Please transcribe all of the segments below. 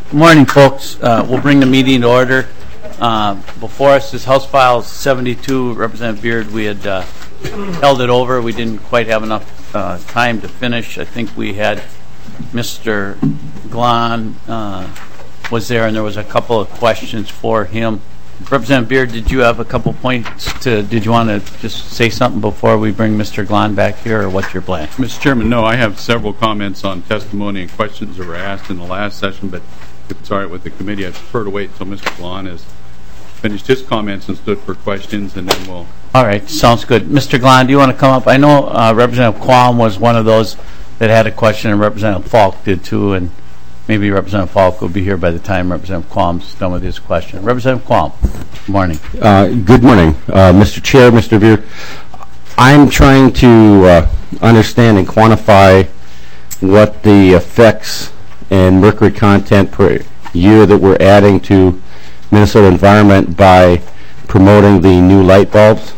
Good morning, folks. We'll bring the meeting to order. Before us is House File 72. Representative Beard, we had held it over. We didn't quite have enough time to finish. I think we had Mr. Glahn was there, and there was a couple of questions for him. Representative Beard, did you have a couple points did you want to just say something before we bring Mr. Glahn back here, or what's your plan? Mr. Chairman, no, I have several comments on testimony and questions that were asked in the last session, but if it's all right with the committee, I prefer to wait until Mr. Glahn has finished his comments and stood for questions, and then we'll... All right, sounds good. Mr. Glahn, do you want to come up? I know Representative Qualm was one of those that had a question, and Representative Falk did too, and maybe Representative Falk will be here by the time Representative Qualm's done with his question. Representative Qualm, good morning. Good morning, Mr. Chair, Mr. Beard. I'm trying to understand and quantify what the effects and mercury content per year that we're adding to Minnesota environment by promoting the new light bulbs.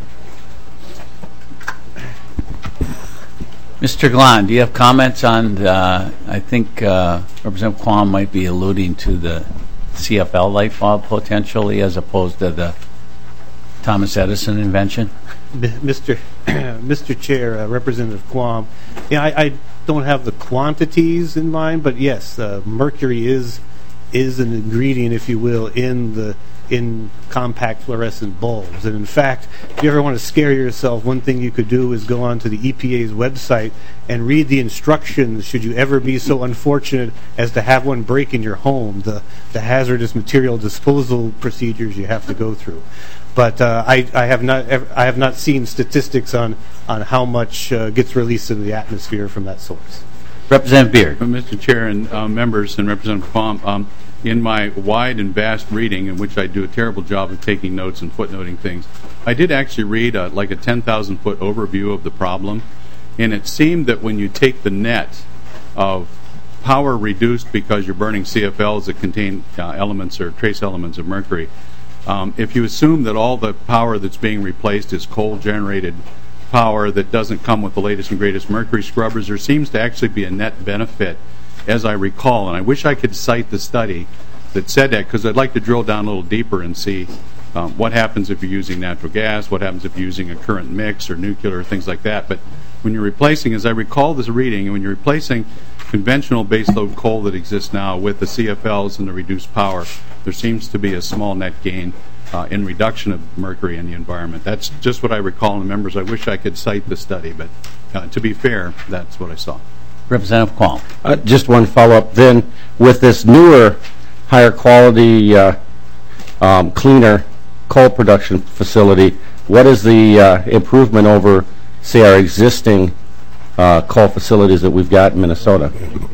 Mr. Glahn, do you have comments on, I think Representative Qualm might be alluding to the CFL light bulb potentially as opposed to the Thomas Edison invention? Mr. Chair, Representative Qualm, yeah, I don't have the quantities in mind, but yes, mercury is an ingredient, if you will, in compact fluorescent bulbs. And in fact, if you ever want to scare yourself, one thing you could do is go onto the EPA's website and read the instructions should you ever be so unfortunate as to have one break in your home, the hazardous material disposal procedures you have to go through. But I have not seen statistics on how much gets released into the atmosphere from that source. Representative Beard. Mr. Chair and members and Representative Qualm, in my wide and vast reading, in which I do a terrible job of taking notes and footnoting things, I did actually read like a 10,000-foot overview of the problem, and it seemed that when you take the net of power reduced because you're burning CFLs that contain elements or trace elements of mercury, if you assume that all the power that's being replaced is coal-generated power that doesn't come with the latest and greatest mercury scrubbers, there seems to actually be a net benefit, as I recall. And I wish I could cite the study that said that, because I'd like to drill down a little deeper and see what happens if you're using natural gas, what happens if you're using a current mix or nuclear or things like that. But when you're replacing, as I recall this reading, and when you're replacing conventional baseload coal that exists now with the CFLs and the reduced power, there seems to be a small net gain in reduction of mercury in the environment. That's just what I recall. And members, I wish I could cite the study, but to be fair, that's what I saw. Representative Qualm. Just one follow-up then. With this newer, higher quality, cleaner coal production facility, what is the improvement over, say, our existing coal facilities that we've got in Minnesota?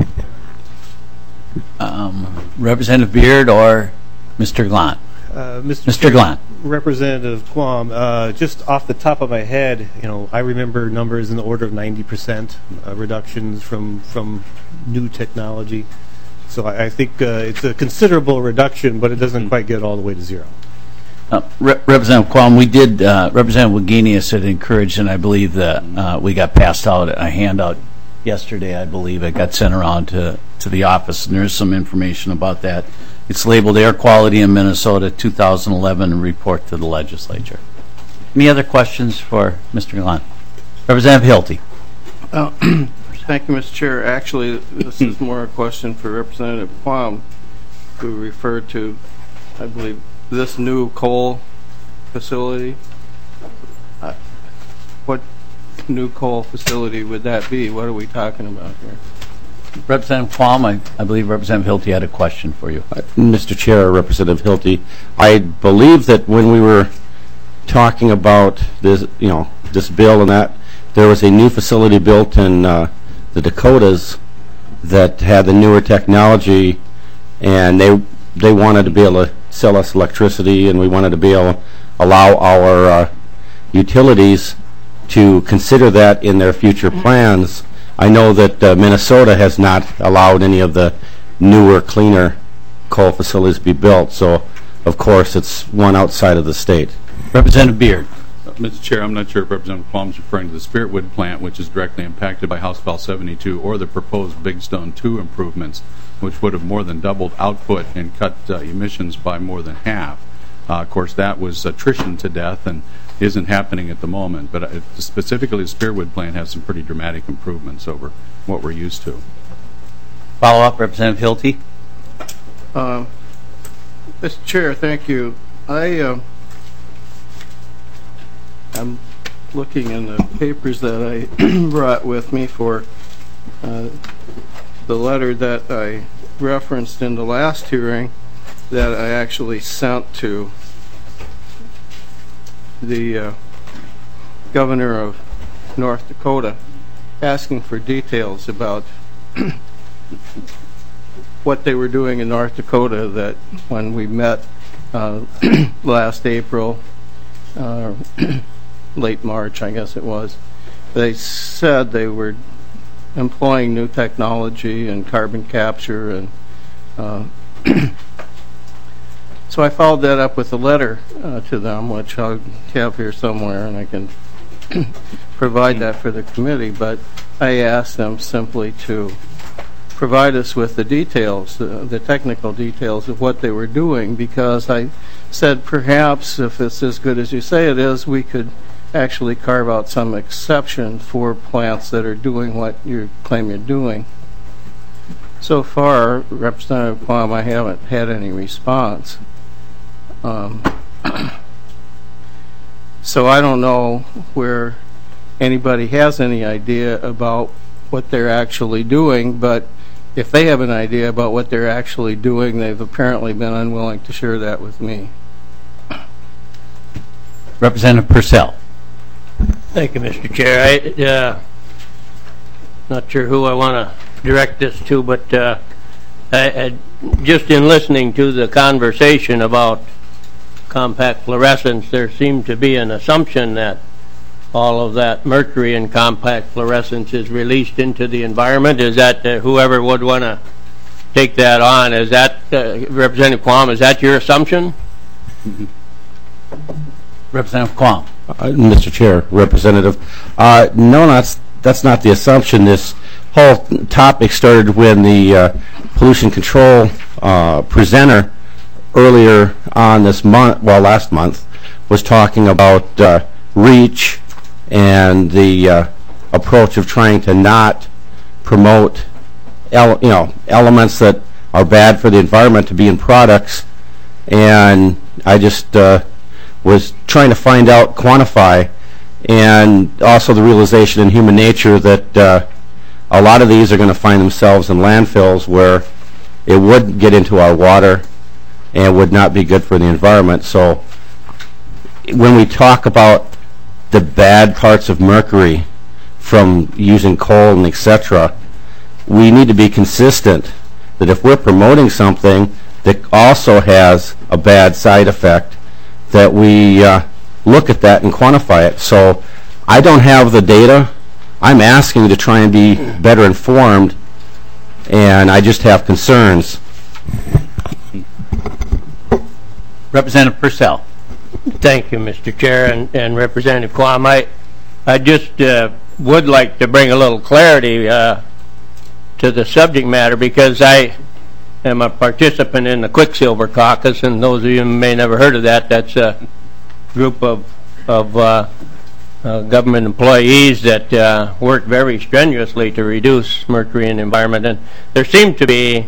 Representative Beard or Mr. Glahn? Mr. Glahn. Representative Qualm, just off the top of my head, I remember numbers in the order of 90% reductions from new technology. So I think it's a considerable reduction, but it doesn't quite get all the way to zero. Representative Qualm, we did, Representative Wagenius had encouraged, and I believe that we got passed out a handout yesterday, I believe. It got sent around to the office, and there's some information about that. It's labeled Air Quality in Minnesota 2011 Report to the Legislature. Any other questions for Mr. Glahn? Representative Hilty. Thank you, Mr. Chair. Actually, this is more a question for Representative Qualm, who referred to, I believe, this new coal facility. What new coal facility would that be? What are we talking about here? Representative Qualm, I believe Representative Hilty had a question for you. Mr. Chair, Representative Hilty, I believe that when we were talking about this, this bill and that, there was a new facility built in the Dakotas that had the newer technology, and they wanted to be able to sell us electricity, and we wanted to be able to allow our utilities to consider that in their future plans. I know that Minnesota has not allowed any of the newer, cleaner coal facilities to be built, so of course it's one outside of the state. Representative Beard. Mr. Chair, I'm not sure if Representative Qualm is referring to the Spiritwood plant, which is directly impacted by House File 72, or the proposed Big Stone 2 improvements. which would have more than doubled output and cut emissions by more than half. Of course, that was attrition to death and isn't happening at the moment. But specifically, the Spearwood plant has some pretty dramatic improvements over what we're used to. Follow up, Representative Hilty. Mr. Chair, thank you. I'm looking in the papers that I brought with me for the letter that I referenced in the last hearing that I actually sent to the governor of North Dakota asking for details about what they were doing in North Dakota, that when we met last April, late March, I guess it was, they said they were employing new technology and carbon capture, and so I followed that up with a letter to them, which I'll have here somewhere, and I can provide that for the committee. But I asked them simply to provide us with the details, the technical details of what they were doing, because I said perhaps if it's as good as you say it is, we could actually carve out some exception for plants that are doing what you claim you're doing. So far, Representative Quam, I haven't had any response. So I don't know where anybody has any idea about what they're actually doing, but if they have an idea about what they're actually doing, they've apparently been unwilling to share that with me. Representative Purcell. Thank you, Mr. Chair. Not sure who I want to direct this to, but just in listening to the conversation about compact fluorescence, there seemed to be an assumption that all of that mercury in compact fluorescence is released into the environment. Is that whoever would want to take that on? Is that Representative Quam? Is that your assumption? Representative Quam. Mr. Chair, Representative, no, that's not the assumption. This whole topic started when the pollution control presenter earlier on this month, well, last month, was talking about REACH and the approach of trying to not promote elements that are bad for the environment to be in products. And I just was trying to find out, quantify, and also the realization in human nature that a lot of these are going to find themselves in landfills where it would get into our water and would not be good for the environment. So when we talk about the bad parts of mercury from using coal and etc., we need to be consistent that if we're promoting something that also has a bad side effect, that we look at that and quantify it. So I don't have the data. I'm asking to try and be better informed, and I just have concerns. Representative Purcell. Thank you, Mr. Chair, and Representative Quam. I just would like to bring a little clarity to the subject matter, because I am a participant in the Quicksilver Caucus, and those of you who may never heard of that, that's a group of government employees that work very strenuously to reduce mercury in the environment. And there seemed to be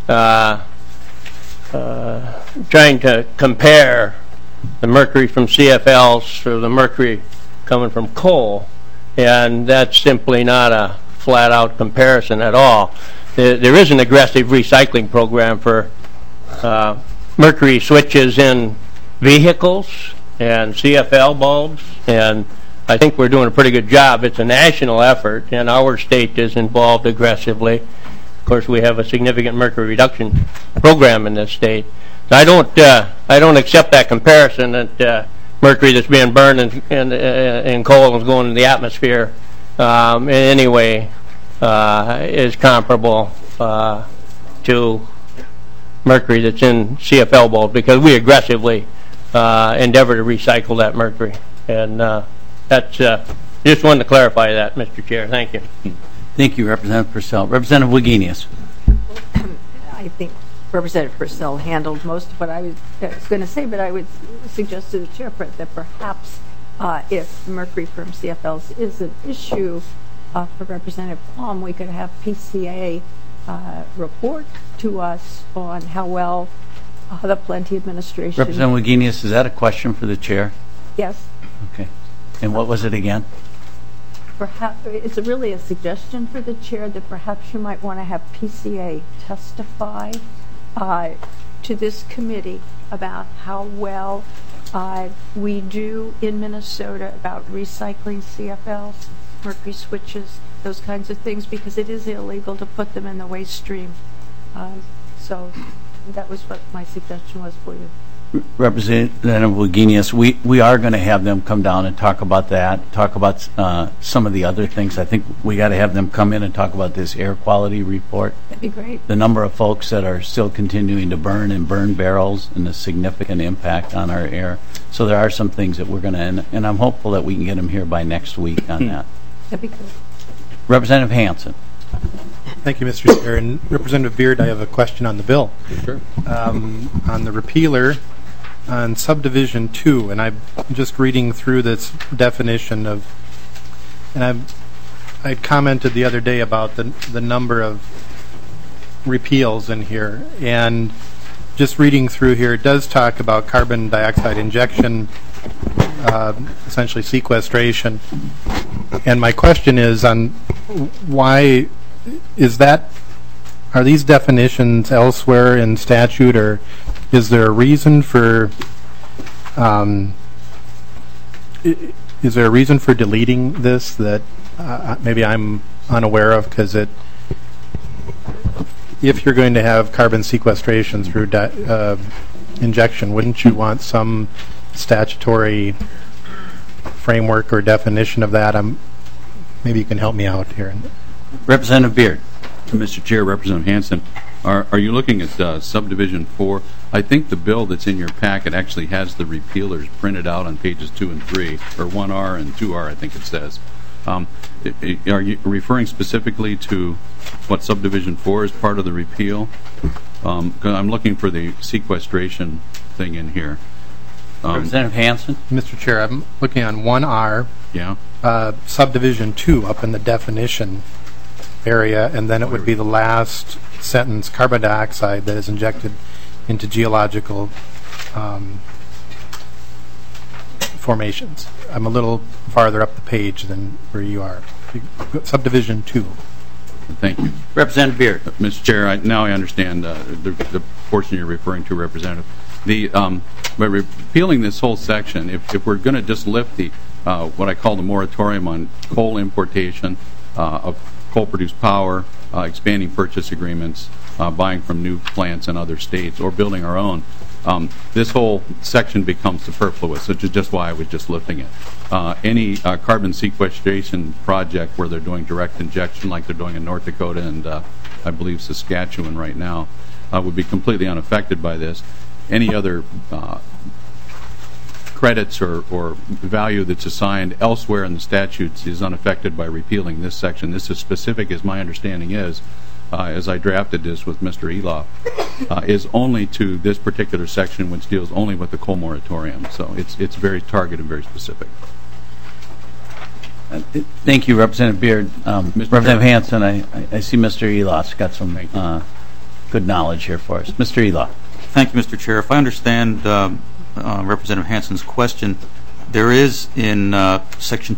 trying to compare the mercury from CFLs to the mercury coming from coal, and that's simply not a flat-out comparison at all. There is an aggressive recycling program for mercury switches in vehicles and CFL bulbs, and I think we're doing a pretty good job. It's a national effort, and our state is involved aggressively. Of course, we have a significant mercury reduction program in this state. I don't accept that comparison that mercury that's being burned in coal is going in the atmosphere in any way is comparable to mercury that's in CFL bulbs, because we aggressively endeavor to recycle that mercury. And that's just wanted to clarify that, Mr. Chair. Thank you. Thank you, Representative Purcell. Representative Wagenius. I think Representative Purcell handled most of what I was going to say, but I would suggest to the chair that perhaps if mercury from CFLs is an issue for Representative Quam, we could have PCA report to us on how well the Plenty administration... Representative Wagenius, is that a question for the chair? Yes. Okay. And what was it again? Perhaps it's really a suggestion for the chair that perhaps you might want to have PCA testify to this committee about how well we do in Minnesota about recycling CFLs, mercury switches, those kinds of things, because it is illegal to put them in the waste stream. So that was what my suggestion was for you. Representative Wagenius, we are going to have them come down and talk about that, talk about some of the other things. I think we got to have them come in and talk about this air quality report. That'd be great. The number of folks that are still continuing to burn in burn barrels and the significant impact on our air. So there are some things that we're going to, and I'm hopeful that we can get them here by next week on that. That'd be good. Representative Hansen. Thank you, Mr. Chair. And Representative Beard, I have a question on the bill. Sure. On the repealer, on subdivision 2, and I'm just reading through this definition of, and I commented the other day about the number of repeals in here, and just reading through here, it does talk about carbon dioxide injection, essentially sequestration, and my question is on why is that? Are these definitions elsewhere in statute, or is there a reason for deleting this that maybe I'm unaware of? Because if you're going to have carbon sequestration through injection, wouldn't you want some statutory framework or definition of that? Maybe you can help me out here. Representative Beard. Mr. Chair, Representative Hansen, are you looking at subdivision 4? I think the bill that's in your packet actually has the repealers printed out on pages 2 and 3, or 1R and 2R, I think it says. Are you referring specifically to what subdivision 4 is part of the repeal? 'Cause I'm looking for the sequestration thing in here. Representative Hansen. Mr. Chair, I'm looking on 1R, Yeah. subdivision 2 up in the definition area, and then it would be the last sentence, carbon dioxide that is injected into geological formations. I'm a little farther up the page than where you are. Subdivision 2. Thank you. Representative Beard. Mr. Chair, now I understand the portion you're referring to, Representative. By repealing this whole section, if we're going to just lift the what I call the moratorium on coal importation of coal-produced power, expanding purchase agreements, buying from new plants in other states, or building our own, this whole section becomes superfluous, which is just why I was just lifting it. Any carbon sequestration project where they're doing direct injection, like they're doing in North Dakota and I believe Saskatchewan right now, would be completely unaffected by this. Any other credits or value that's assigned elsewhere in the statutes is unaffected by repealing this section. This is specific, as my understanding is, as I drafted this with Mr. Eloff, is only to this particular section, which deals only with the coal moratorium. So it's very targeted and very specific. Thank you, Representative Beard. Representative Hansen, I see Mr. Eloff's got some good knowledge here for us. Mr. Eloff. Thank you, Mr. Chair. If I understand Representative Hansen's question, there is in Section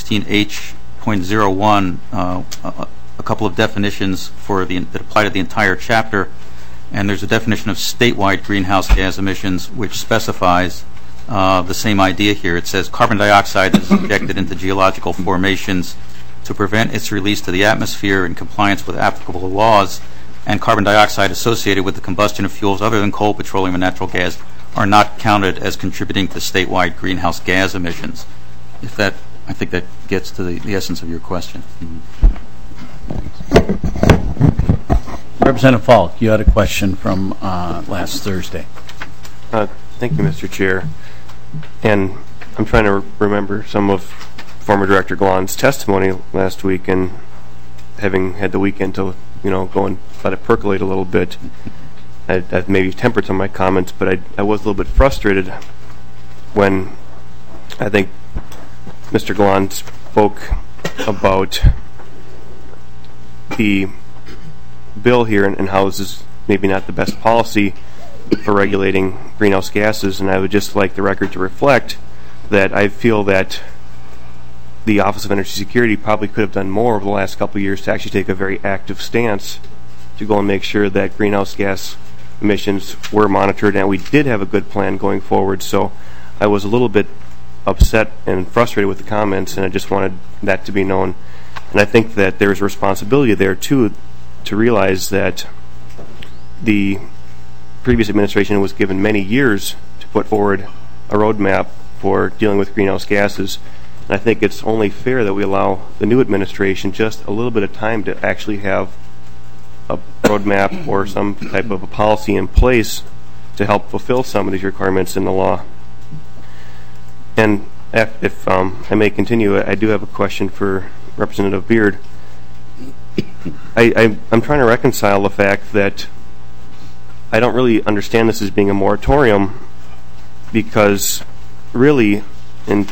216H.01 a couple of definitions that apply to the entire chapter, and there's a definition of statewide greenhouse gas emissions which specifies the same idea here. It says carbon dioxide is injected into geological formations to prevent its release to the atmosphere in compliance with applicable laws, and carbon dioxide associated with the combustion of fuels other than coal, petroleum, and natural gas are not counted as contributing to statewide greenhouse gas emissions. If that, I think that gets to the essence of your question. Representative Falk, you had a question from last Thursday. Thank you, Mr. Chair. And I'm trying to remember some of former Director Glon's testimony last week, and having had the weekend to go and let it percolate a little bit. I've maybe tempered some of my comments, but I was a little bit frustrated when I think Mr. Glahn spoke about the bill here and how this is maybe not the best policy for regulating greenhouse gases, and I would just like the record to reflect that I feel that the Office of Energy Security probably could have done more over the last couple of years to actually take a very active stance to go and make sure that greenhouse gas emissions were monitored, and we did have a good plan going forward. So I was a little bit upset and frustrated with the comments, and I just wanted that to be known. And I think that there's a responsibility there too to realize that the previous administration was given many years to put forward a roadmap for dealing with greenhouse gases. And I think it's only fair that we allow the new administration just a little bit of time to actually have a roadmap or some type of a policy in place to help fulfill some of these requirements in the law. And if I may continue, I do have a question for Representative Beard. I'm trying to reconcile the fact that I don't really understand this as being a moratorium, because really in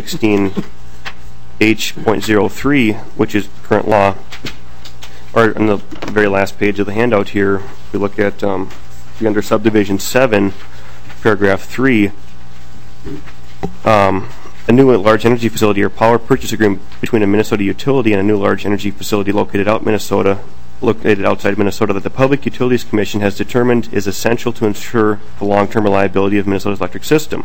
216H.03, which is current law, or on the very last page of the handout here, we look at under subdivision 7, paragraph 3, a new large energy facility or power purchase agreement between a Minnesota utility and a new large energy facility located outside Minnesota that the Public Utilities Commission has determined is essential to ensure the long-term reliability of Minnesota's electric system.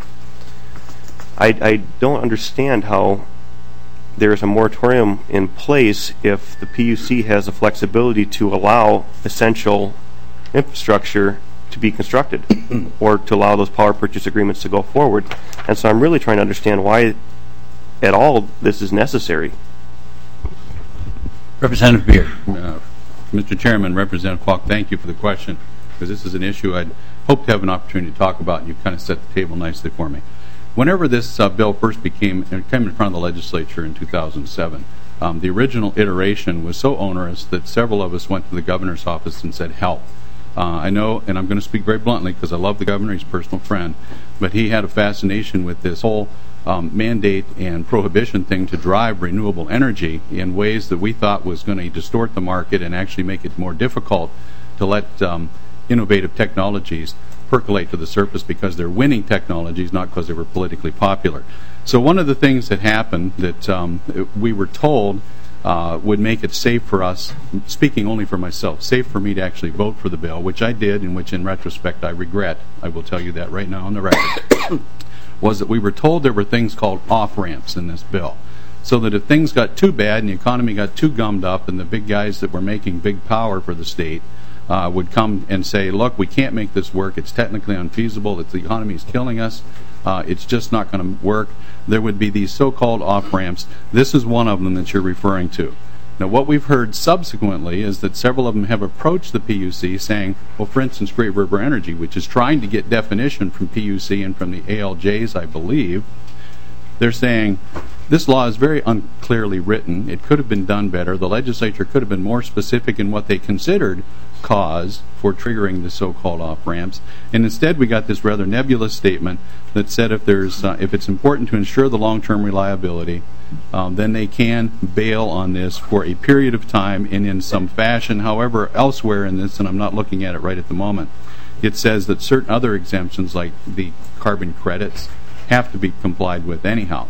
I don't understand how there is a moratorium in place if the PUC has the flexibility to allow essential infrastructure to be constructed or to allow those power purchase agreements to go forward. And so I'm really trying to understand why at all this is necessary. Representative Beard. Mr. Chairman, Representative Falk, thank you for the question, because this is an issue I'd hope to have an opportunity to talk about, and you kind of set the table nicely for me. Whenever this bill first came in front of the legislature in 2007, the original iteration was so onerous that several of us went to the governor's office and said, help. I know, and I'm going to speak very bluntly because I love the governor, he's a personal friend, but he had a fascination with this whole mandate and prohibition thing to drive renewable energy in ways that we thought was going to distort the market and actually make it more difficult to let innovative technologies percolate to the surface because they're winning technologies, not because they were politically popular. So one of the things that happened that we were told would make it safe for us, speaking only for myself, safe for me to actually vote for the bill, which I did, and which in retrospect I regret, I will tell you that right now on the record, was that we were told there were things called off-ramps in this bill. So that if things got too bad and the economy got too gummed up and the big guys that were making big power for the state would come and say, look, we can't make this work, it's technically unfeasible, the economy is killing us, it's just not going to work, there would be these so-called off-ramps. This is one of them that you're referring to. Now, what we've heard subsequently is that several of them have approached the PUC saying, well, for instance, Great River Energy, which is trying to get definition from PUC and from the ALJs, I believe, they're saying this law is very unclearly written. It could have been done better. The legislature could have been more specific in what they considered cause for triggering the so-called off-ramps. And instead we got this rather nebulous statement that said if it's important to ensure the long-term reliability, then they can bail on this for a period of time and in some fashion. However, elsewhere in this, and I'm not looking at it right at the moment, it says that certain other exemptions like the carbon credits have to be complied with anyhow.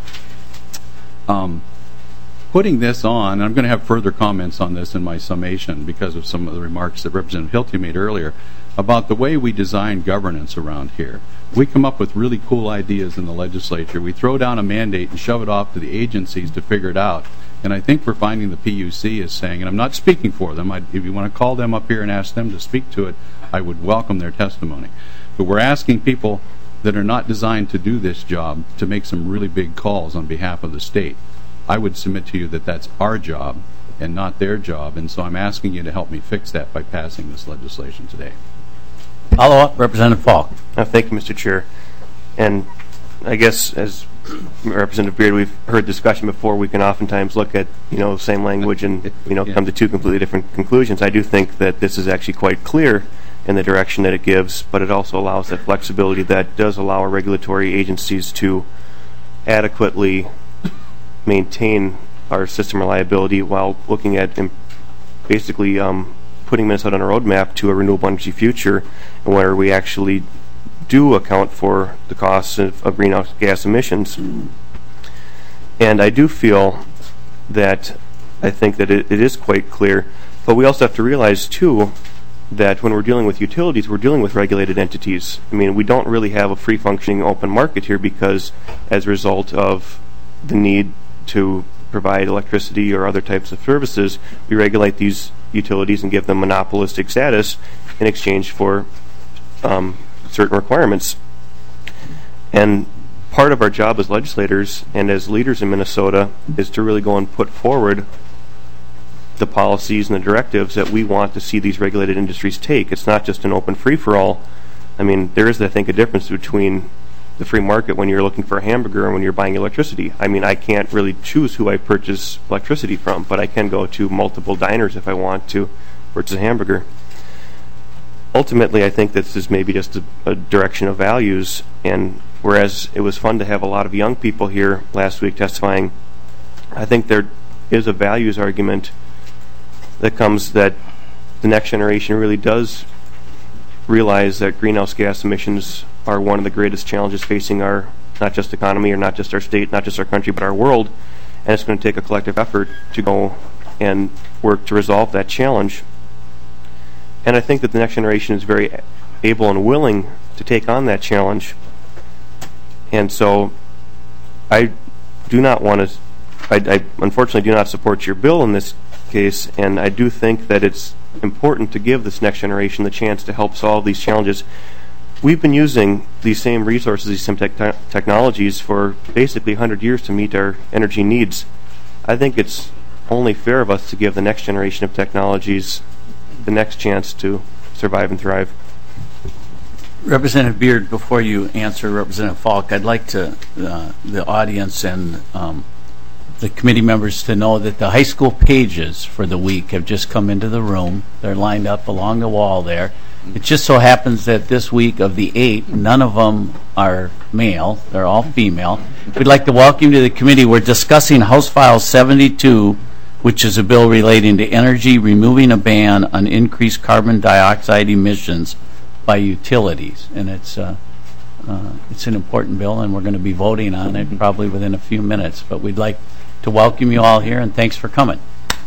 Putting this on, and I'm going to have further comments on this in my summation because of some of the remarks that Representative Hilty made earlier about the way we design governance around here. We come up with really cool ideas in the legislature. We throw down a mandate and shove it off to the agencies to figure it out. And I think we're finding the PUC is saying, and I'm not speaking for them, if you want to call them up here and ask them to speak to it, I would welcome their testimony. But we're asking people that are not designed to do this job to make some really big calls on behalf of the state. I would submit to you that that's our job and not their job, and so I'm asking you to help me fix that by passing this legislation today. Follow-up, Representative Falk. Thank you, Mr. Chair. And I guess as Representative Beard, we've heard discussion before, we can oftentimes look at, same language and, come to two completely different conclusions. I do think that this is actually quite clear and the direction that it gives, but it also allows that flexibility that does allow our regulatory agencies to adequately maintain our system reliability while looking at basically putting Minnesota on a roadmap to a renewable energy future, and where we actually do account for the costs of greenhouse gas emissions. And I do feel that I think that it is quite clear, but we also have to realize too that when we're dealing with utilities, we're dealing with regulated entities. I mean, we don't really have a free functioning open market here, because as a result of the need to provide electricity or other types of services, we regulate these utilities and give them monopolistic status in exchange for certain requirements. And part of our job as legislators and as leaders in Minnesota is to really go and put forward the policies and the directives that we want to see these regulated industries take. It's not just an open free-for-all. I mean, there is, I think, a difference between the free market when you're looking for a hamburger and when you're buying electricity. I mean, I can't really choose who I purchase electricity from, but I can go to multiple diners if I want to purchase a hamburger. Ultimately, I think this is maybe just a direction of values, and whereas it was fun to have a lot of young people here last week testifying, I think there is a values argument that comes that the next generation really does realize that greenhouse gas emissions are one of the greatest challenges facing our, not just economy or not just our state, not just our country, but our world, and it's going to take a collective effort to go and work to resolve that challenge. And I think that the next generation is very able and willing to take on that challenge. And so I do not want to, I unfortunately do not support your bill in this case, and I do think that it's important to give this next generation the chance to help solve these challenges. We've been using these same resources, these same technologies for basically 100 years to meet our energy needs. I think it's only fair of us to give the next generation of technologies the next chance to survive and thrive. Representative Beard, before you answer Representative Falk, I'd like to the audience and the committee members to know that the high school pages for the week have just come into the room. They're lined up along the wall there. It just so happens that this week of the 8, none of them are male. They're all female. We'd like to welcome you to the committee. We're discussing House File 72, which is a bill relating to energy, removing a ban on increased carbon dioxide emissions by utilities. And it's an important bill, and we're going to be voting on it probably within a few minutes. But we'd like to welcome you all here, and thanks for coming.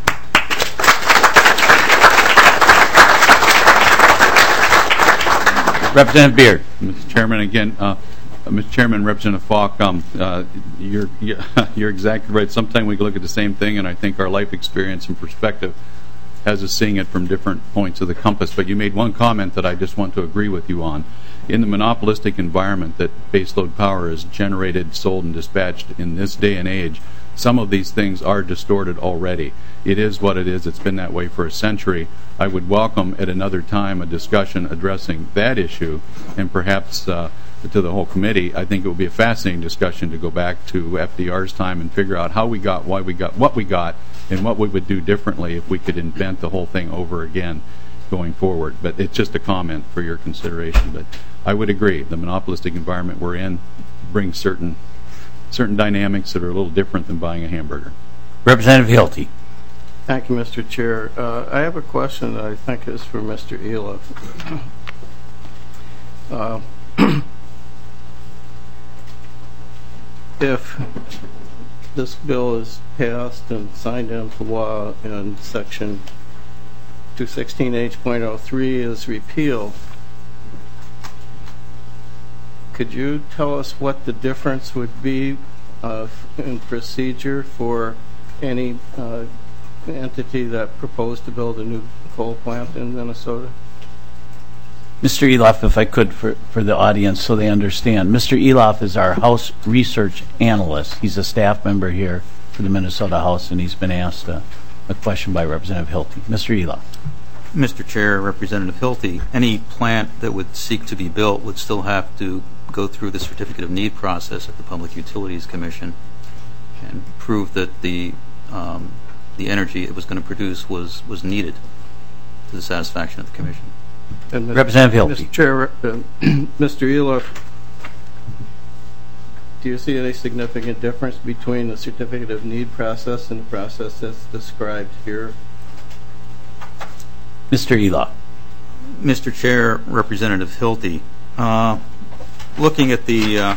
Representative Beard. Mr. Chairman, again, Mr. Chairman, Representative Falk, you're exactly right. Sometimes we look at the same thing, and I think our life experience and perspective has us seeing it from different points of the compass. But you made one comment that I just want to agree with you on. In the monopolistic environment that baseload power is generated, sold, and dispatched in this day and age, some of these things are distorted already. It is what it is. It's been that way for a century. I would welcome at another time a discussion addressing that issue, and perhaps to the whole committee. I think it would be a fascinating discussion to go back to FDR's time and figure out how we got, why we got, what we got, and what we would do differently if we could invent the whole thing over again going forward. But it's just a comment for your consideration. But I would agree, the monopolistic environment we're in brings certain dynamics that are a little different than buying a hamburger. Representative Hilty. Thank you, Mr. Chair. I have a question that I think is for Mr. Eliff. If this bill is passed and signed into law and Section 216H.03 is repealed, could you tell us what the difference would be in procedure for any entity that proposed to build a new coal plant in Minnesota? Mr. Eliff, if I could, for the audience so they understand. Mr. Eliff is our House research analyst. He's a staff member here for the Minnesota House, and he's been asked a question by Representative Hilty. Mr. Eliff. Mr. Chair, Representative Hilty, any plant that would seek to be built would still have to go through the Certificate of Need process at the Public Utilities Commission and prove that the energy it was going to produce was needed to the satisfaction of the Commission. Representative Hilty. Mr. Chair, Mr. Eloff, do you see any significant difference between the certificate of need process and the process that's described here? Mr. Eloff. Mr. Chair, Representative Hilty, looking at the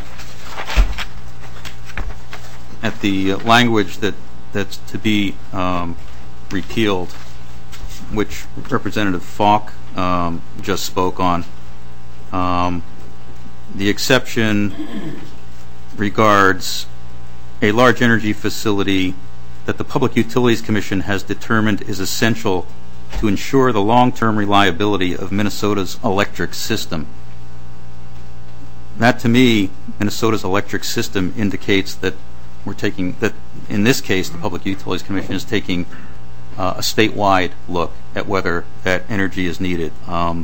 language that's to be repealed, which Representative Falk just spoke on, the exception regards a large energy facility that the Public Utilities Commission has determined is essential to ensure the long-term reliability of Minnesota's electric system. That, to me, Minnesota's electric system indicates that in this case, the Public Utilities Commission is taking a statewide look at whether that energy is needed, and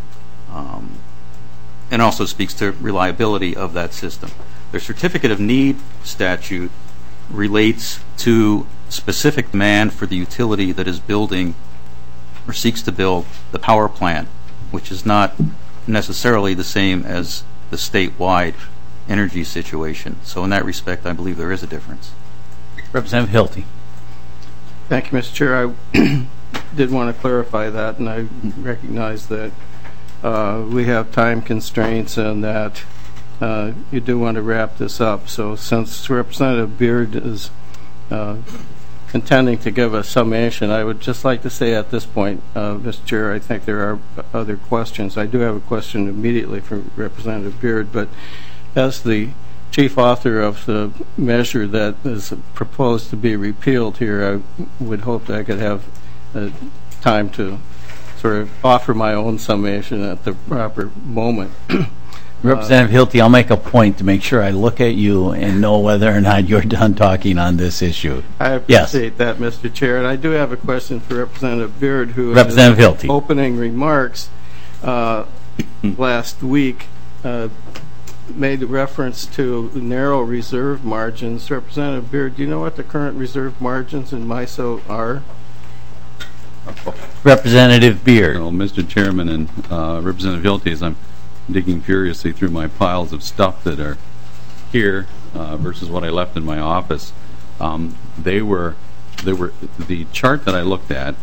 also speaks to reliability of that system. The certificate of need statute relates to specific demand for the utility that is building or seeks to build the power plant, which is not necessarily the same as the statewide energy situation. So in that respect, I believe there is a difference. Representative Hilty. Thank you, Mr. Chair. I did want to clarify that, and I recognize that we have time constraints and that you do want to wrap this up. So since Representative Beard is intending to give a summation, I would just like to say at this point, Mr. Chair, I think there are other questions. I do have a question immediately for Representative Beard, but as the chief author of the measure that is proposed to be repealed here, I would hope that I could have time to sort of offer my own summation at the proper moment. Representative Hilty, I'll make a point to make sure I look at you and know whether or not you're done talking on this issue. I appreciate that, Mr. Chair. And I do have a question for Representative Beard, who in his opening remarks last week made reference to narrow reserve margins. Representative Beard, do you know what the current reserve margins in MISO are? Representative Beard. Well, Mr. Chairman and Representative Hilty, as I'm digging furiously through my piles of stuff that are here versus what I left in my office, they were the chart that I looked at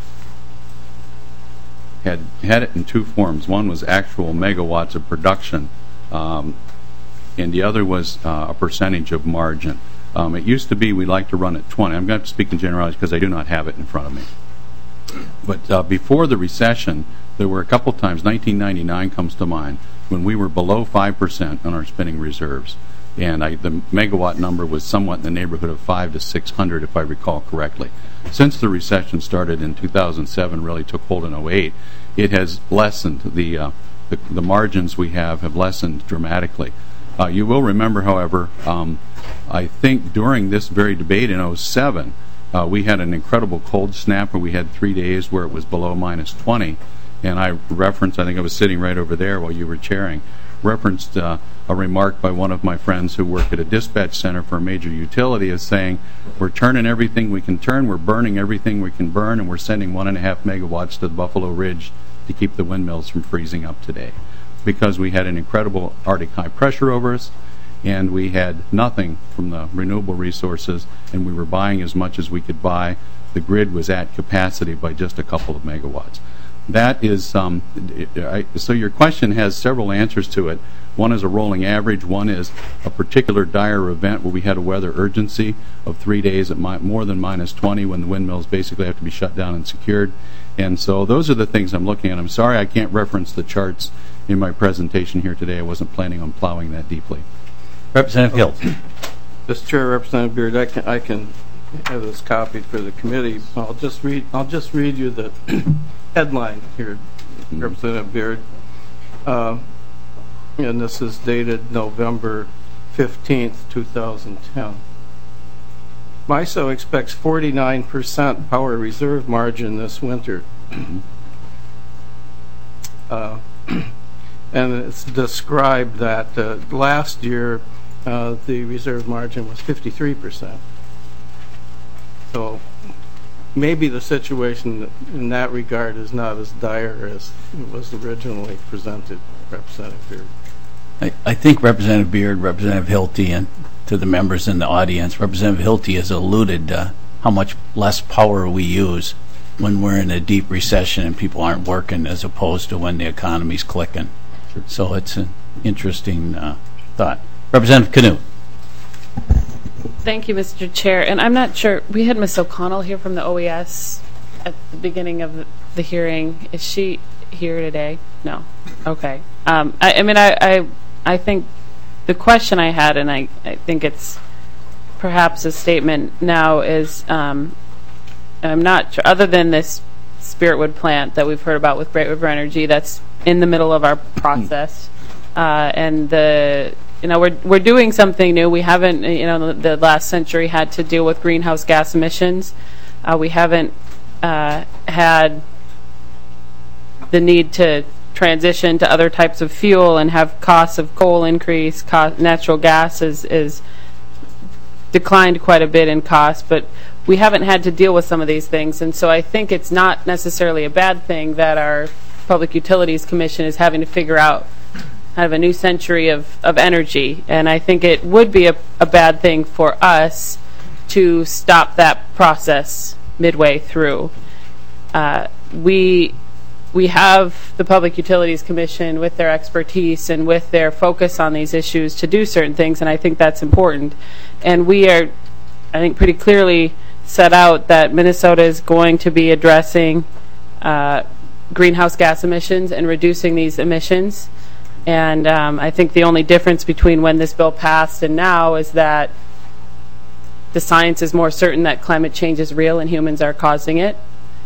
had it in two forms. One was actual megawatts of production, and the other was a percentage of margin. It used to be we like to run at 20. I'm going to speak in generalities because I do not have it in front of me. But before the recession, there were a couple times, 1999 comes to mind, when we were below 5% on our spinning reserves. And the megawatt number was somewhat in the neighborhood of 500 to 600, if I recall correctly. Since the recession started in 2007, really took hold in 2008, it has lessened. The margins we have lessened dramatically. You will remember, however, I think during this very debate in 2007, we had an incredible cold snap where we had 3 days where it was below minus 20. And I referenced, I think I was sitting right over there while you were chairing, referenced a remark by one of my friends who work at a dispatch center for a major utility as saying, we're turning everything we can turn, we're burning everything we can burn, and we're sending 1.5 megawatts to the Buffalo Ridge to keep the windmills from freezing up today. Because we had an incredible Arctic high pressure over us, and we had nothing from the renewable resources, and we were buying as much as we could buy. The grid was at capacity by just a couple of megawatts. That is, so your question has several answers to it. One is a rolling average. One is a particular dire event where we had a weather urgency of 3 days at more than minus 20 when the windmills basically have to be shut down and secured. And so those are the things I'm looking at. I'm sorry I can't reference the charts in my presentation here today. I wasn't planning on plowing that deeply. Representative Hill. Mr. Chair, Representative Beard, I can have this copied for the committee. I'll just read you the headline here, Representative Beard. And this is dated November 15th, 2010. MISO expects 49% power reserve margin this winter. And it's described that last year the reserve margin was 53%. So maybe the situation in that regard is not as dire as it was originally presented, Representative Beard. I think Representative Beard, Representative Hilty, and to the members in the audience, Representative Hilty has alluded to how much less power we use when we're in a deep recession and people aren't working as opposed to when the economy's clicking. Sure. So it's an interesting thought. Representative Knut. Thank you, Mr. Chair. And I'm not sure, we had Ms. O'Connell here from the OES at the beginning of the hearing. Is she here today? No. Okay. I think the question I had, and I think it's perhaps a statement now, is I'm not sure, other than this Spiritwood plant that we've heard about with Great River Energy, that's in the middle of our process, and we're doing something new. We haven't, the last century had to deal with greenhouse gas emissions. We haven't had the need to transition to other types of fuel and have costs of coal increase. Natural gas is declined quite a bit in cost, but we haven't had to deal with some of these things. And so I think it's not necessarily a bad thing that our Public Utilities Commission is having to figure out kind of a new century of energy. And I think it would be a bad thing for us to stop that process midway through. We have the Public Utilities Commission with their expertise and with their focus on these issues to do certain things, and I think that's important. And we are, I think, pretty clearly set out that Minnesota is going to be addressing greenhouse gas emissions and reducing these emissions. And I think the only difference between when this bill passed and now is that the science is more certain that climate change is real and humans are causing it.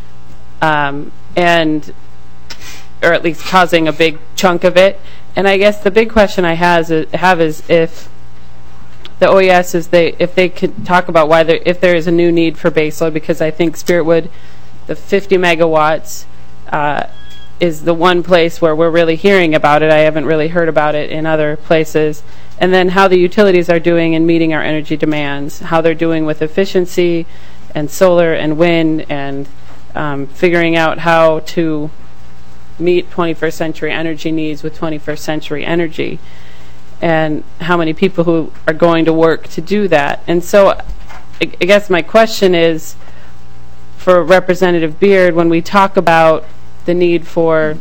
Or at least causing a big chunk of it. And I guess the big question I have is if the OES if they could talk about if there is a new need for baseload, because I think Spiritwood, the 50 megawatts, is the one place where we're really hearing about it. I haven't really heard about it in other places. And then how the utilities are doing in meeting our energy demands, how they're doing with efficiency and solar and wind, and figuring out how to meet 21st century energy needs with 21st century energy, and how many people who are going to work to do that. And so I guess my question is, for Representative Beard, when we talk about the need for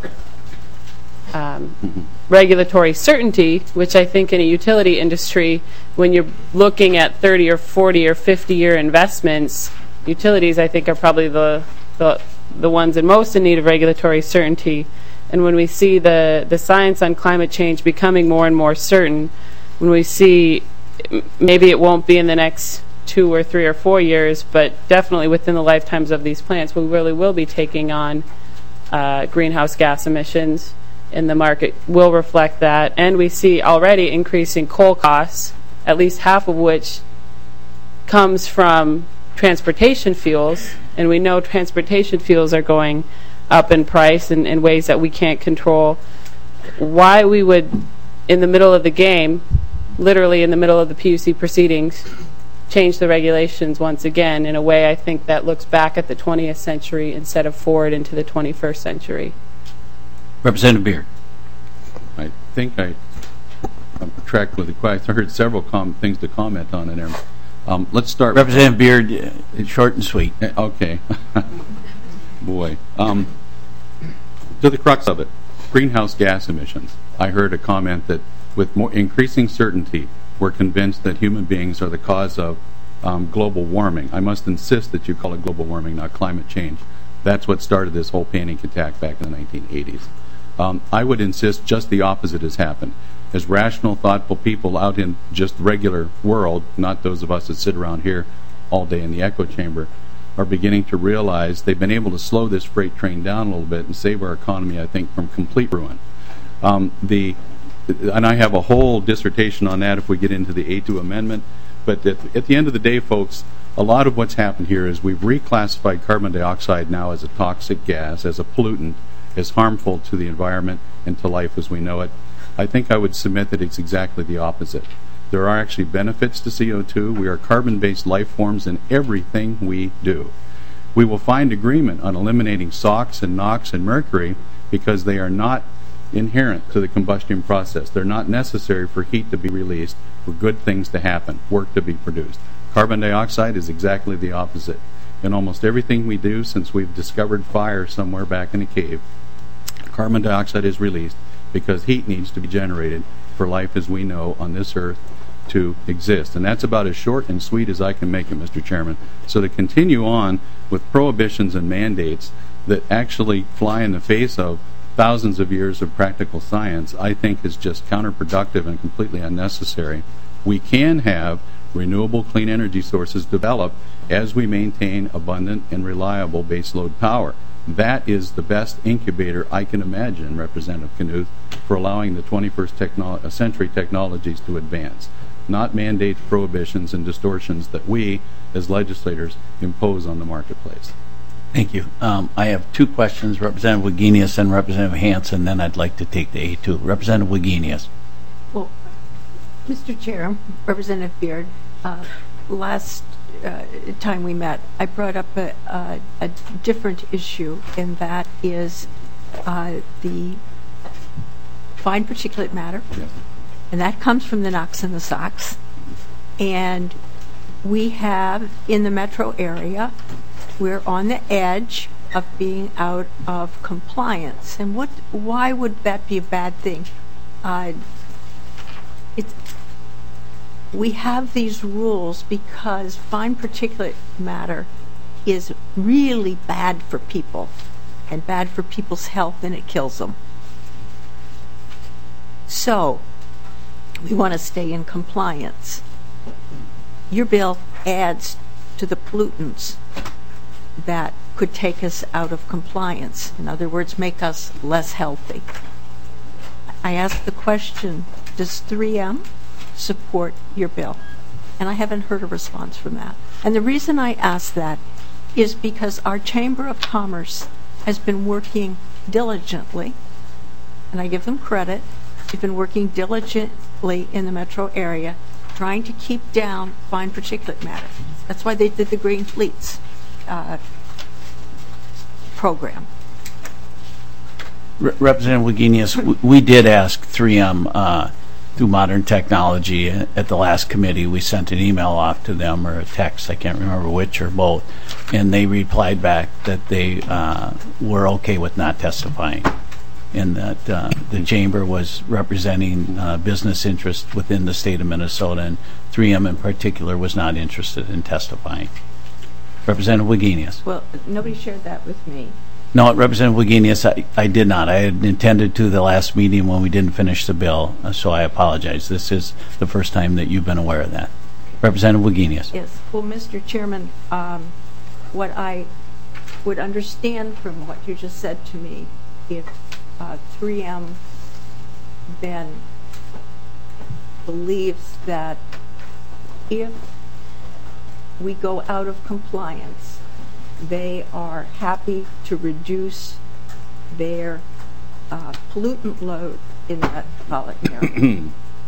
regulatory certainty, which I think in a utility industry, when you're looking at 30 or 40 or 50-year investments, utilities, I think, are probably the ones most in need of regulatory certainty. And when we see the science on climate change becoming more and more certain, when we see maybe it won't be in the next 2 or 3 or 4 years, but definitely within the lifetimes of these plants, we really will be taking on greenhouse gas emissions, and the market will reflect that. And we see already increasing coal costs, at least half of which comes from transportation fuels, and we know transportation fuels are going up in price in ways that we can't control. Why we would, in the middle of the game, literally in the middle of the PUC proceedings, change the regulations once again in a way I think that looks back at the 20th century instead of forward into the 21st century. Representative Beard. I think I'm tracked with the question. I heard several things to comment on in there. Let's start. Representative Beard, short and sweet. Okay. Boy. To the crux of it, greenhouse gas emissions. I heard a comment that with more increasing certainty, we're convinced that human beings are the cause of global warming. I must insist that you call it global warming, not climate change. That's what started this whole panic attack back in the 1980s. I would insist just the opposite has happened. As rational, thoughtful people out in just regular world, not those of us that sit around here all day in the echo chamber, are beginning to realize they've been able to slow this freight train down a little bit and save our economy, I think, from complete ruin. And I have a whole dissertation on that if we get into the A2 amendment. But at the end of the day, folks, a lot of what's happened here is we've reclassified carbon dioxide now as a toxic gas, as a pollutant, as harmful to the environment and to life as we know it. I think I would submit that it's exactly the opposite. There are actually benefits to CO2. We are carbon-based life forms in everything we do. We will find agreement on eliminating SOx and NOx and mercury because they are not inherent to the combustion process. They're not necessary for heat to be released, for good things to happen, work to be produced. Carbon dioxide is exactly the opposite. In almost everything we do since we've discovered fire somewhere back in a cave, carbon dioxide is released because heat needs to be generated for life as we know on this earth to exist. And that's about as short and sweet as I can make it, Mr. Chairman. So to continue on with prohibitions and mandates that actually fly in the face of thousands of years of practical science, I think is just counterproductive and completely unnecessary. We can have renewable clean energy sources developed as we maintain abundant and reliable baseload power. That is the best incubator I can imagine, Representative Knuth, for allowing the 21st century technologies to advance, not mandates, prohibitions, and distortions that we, as legislators, impose on the marketplace. Thank you. I have two questions, Representative Wagenius and Representative Hansen, then I'd like to take the A2. Representative Wagenius. Well, Mr. Chair, Representative Beard, last time we met, I brought up a different issue, and that is the fine particulate matter, and that comes from the NOx and the SOx. And we have, in the metro area, we're on the edge of being out of compliance. And why would that be a bad thing? We have these rules because fine particulate matter is really bad for people and bad for people's health, and it kills them. So we want to stay in compliance. Your bill adds to the pollutants that could take us out of compliance. In other words, make us less healthy. I asked the question, does 3M support your bill? And I haven't heard a response from that. And the reason I ask that is because our Chamber of Commerce has been working diligently, and I give them credit, they've been working diligently in the metro area trying to keep down fine particulate matter. That's why they did the Green Fleets program. Representative Wagenius, we did ask 3M through modern technology at the last committee. We sent an email off to them, or a text, I can't remember which or both, and they replied back that they were okay with not testifying, and that the Chamber was representing business interests within the state of Minnesota, and 3M in particular was not interested in testifying. Representative Wagenius. Well, nobody shared that with me. No, Representative Wagenius, I did not. I had intended to the last meeting when we didn't finish the bill, so I apologize. This is the first time that you've been aware of that. Representative Wagenius. Yes. Well, Mr. Chairman, what I would understand from what you just said to me, if 3M then believes that if we go out of compliance, they are happy to reduce their pollutant load in the metropolitan area.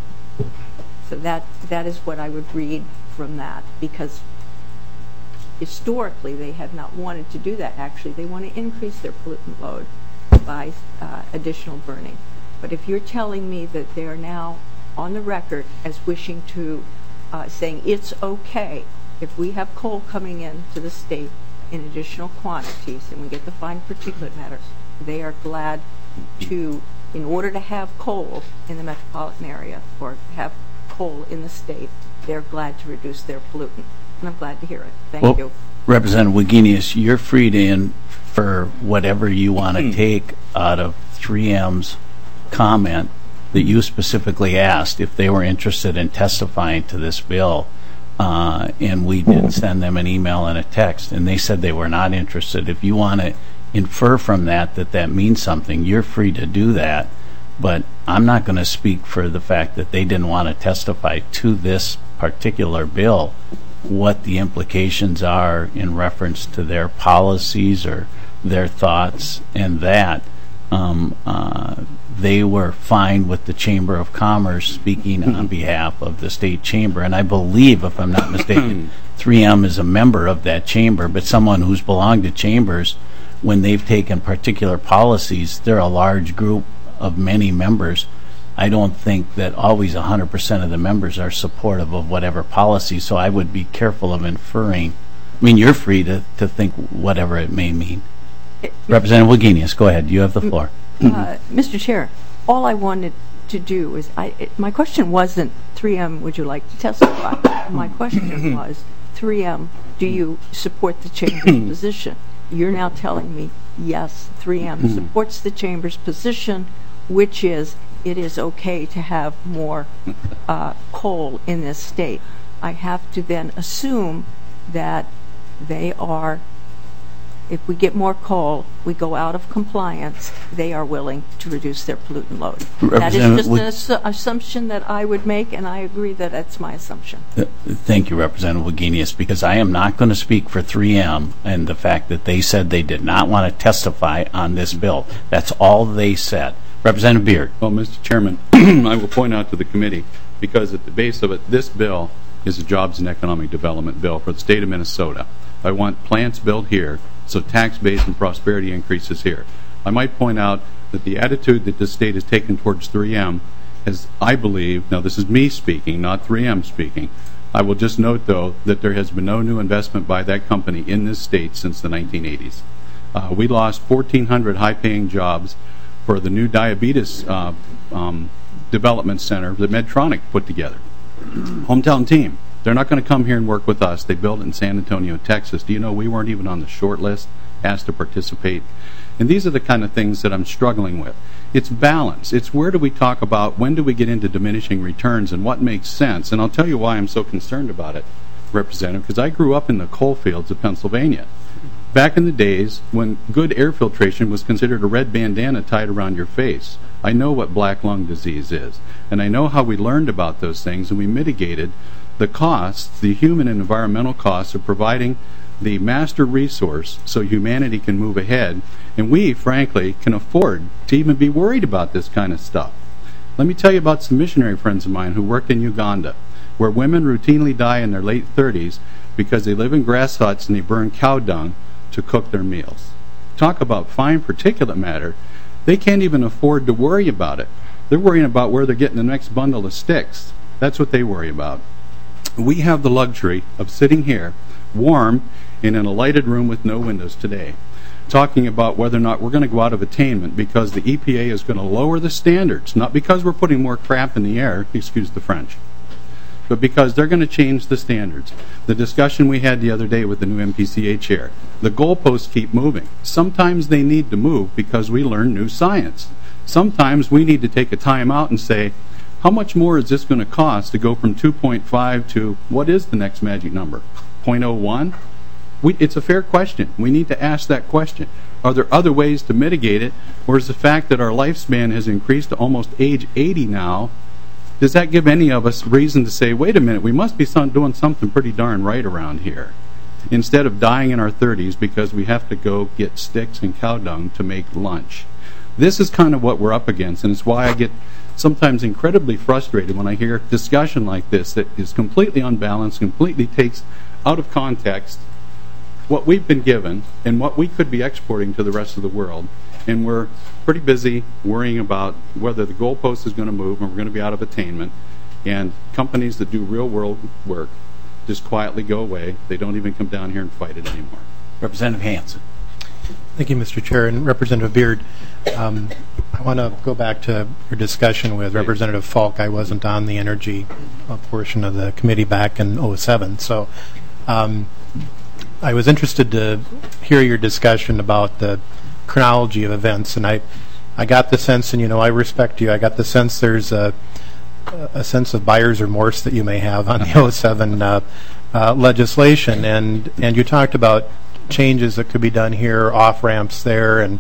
So that is what I would read from that, because historically they have not wanted to do that. Actually, they want to increase their pollutant load by additional burning. But if you're telling me that they are now on the record as wishing to, saying it's okay if we have coal coming in to the state in additional quantities and we get the fine particulate matter, they are glad to, in order to have coal in the metropolitan area or have coal in the state, they're glad to reduce their pollutant. And I'm glad to hear it. Thank you. Representative Wagenius, you're free to infer whatever you want to take out of 3M's comment that you specifically asked if they were interested in testifying to this bill. And we did send them an email and a text, and they said they were not interested. If you want to infer from that that means something, you're free to do that. But I'm not going to speak for the fact that they didn't want to testify to this particular bill, what the implications are in reference to their policies or their thoughts, and that they were fine with the Chamber of Commerce speaking on behalf of the state chamber. And I believe, if I'm not mistaken, 3M is a member of that chamber, but someone who's belonged to chambers, when they've taken particular policies, they're a large group of many members. I don't think that always 100% of the members are supportive of whatever policy, so I would be careful of inferring. I mean, you're free to think whatever it may mean. Representative Wagenius, go ahead. You have the floor. Mr. Chair, all I wanted to do is, my question wasn't 3M, would you like to testify? My question was, 3M, do you support the chamber's position? You're now telling me, yes, 3M supports the chamber's position, which is it is okay to have more coal in this state. I have to then assume that they are, if we get more coal, we go out of compliance, they are willing to reduce their pollutant load. That is just an assumption that I would make, and I agree that that's my assumption. Thank you, Representative Wagenius, because I am not going to speak for 3M and the fact that they said they did not want to testify on this bill. That's all they said. Representative Beard. Well, Mr. Chairman, I will point out to the committee, because at the base of it, this bill is a jobs and economic development bill for the state of Minnesota. I want plants built here, so tax base and prosperity increases here. I might point out that the attitude that this state has taken towards 3M has, I believe, now this is me speaking, not 3M speaking. I will just note, though, that there has been no new investment by that company in this state since the 1980s. We lost 1,400 high-paying jobs for the new diabetes development center that Medtronic put together. Hometown team. They're not going to come here and work with us. They built it in San Antonio, Texas. Do you know we weren't even on the short list, asked to participate? And these are the kind of things that I'm struggling with. It's balance. It's where do we talk about, when do we get into diminishing returns and what makes sense? And I'll tell you why I'm so concerned about it, Representative, because I grew up in the coal fields of Pennsylvania. Back in the days when good air filtration was considered a red bandana tied around your face. I know what black lung disease is, and I know how we learned about those things, and we mitigated the costs, the human and environmental costs of providing the master resource so humanity can move ahead, and we, frankly, can afford to even be worried about this kind of stuff. Let me tell you about some missionary friends of mine who worked in Uganda, where women routinely die in their late 30s because they live in grass huts and they burn cow dung to cook their meals. Talk about fine particulate matter. They can't even afford to worry about it. They're worrying about where they're getting the next bundle of sticks. That's what they worry about. We have the luxury of sitting here, warm, and in a lighted room with no windows today, talking about whether or not we're going to go out of attainment because the EPA is going to lower the standards, not because we're putting more crap in the air, excuse the French, but because they're going to change the standards. The discussion we had the other day with the new MPCA chair, the goalposts keep moving. Sometimes they need to move because we learn new science. Sometimes we need to take a time out and say, how much more is this going to cost to go from 2.5 to, what is the next magic number, 0.01? It's a fair question. We need to ask that question. Are there other ways to mitigate it, or is the fact that our lifespan has increased to almost age 80 now, does that give any of us reason to say, wait a minute, we must be doing something pretty darn right around here, instead of dying in our 30s because we have to go get sticks and cow dung to make lunch? This is kind of what we're up against, and it's why I get sometimes incredibly frustrated when I hear discussion like this that is completely unbalanced, completely takes out of context what we've been given and what we could be exporting to the rest of the world. And we're pretty busy worrying about whether the goalpost is going to move and we're going to be out of attainment. And companies that do real world work just quietly go away. They don't even come down here and fight it anymore. Representative Hansen. Thank you, Mr. Chair. And Representative Beard, I want to go back to your discussion with Representative Falk. I wasn't on the energy portion of the committee back in 2007. So I was interested to hear your discussion about the chronology of events. And I got the sense, and you know I respect you, I got the sense there's a sense of buyer's remorse that you may have on the 2007 legislation. And you talked about changes that could be done here, off-ramps there, and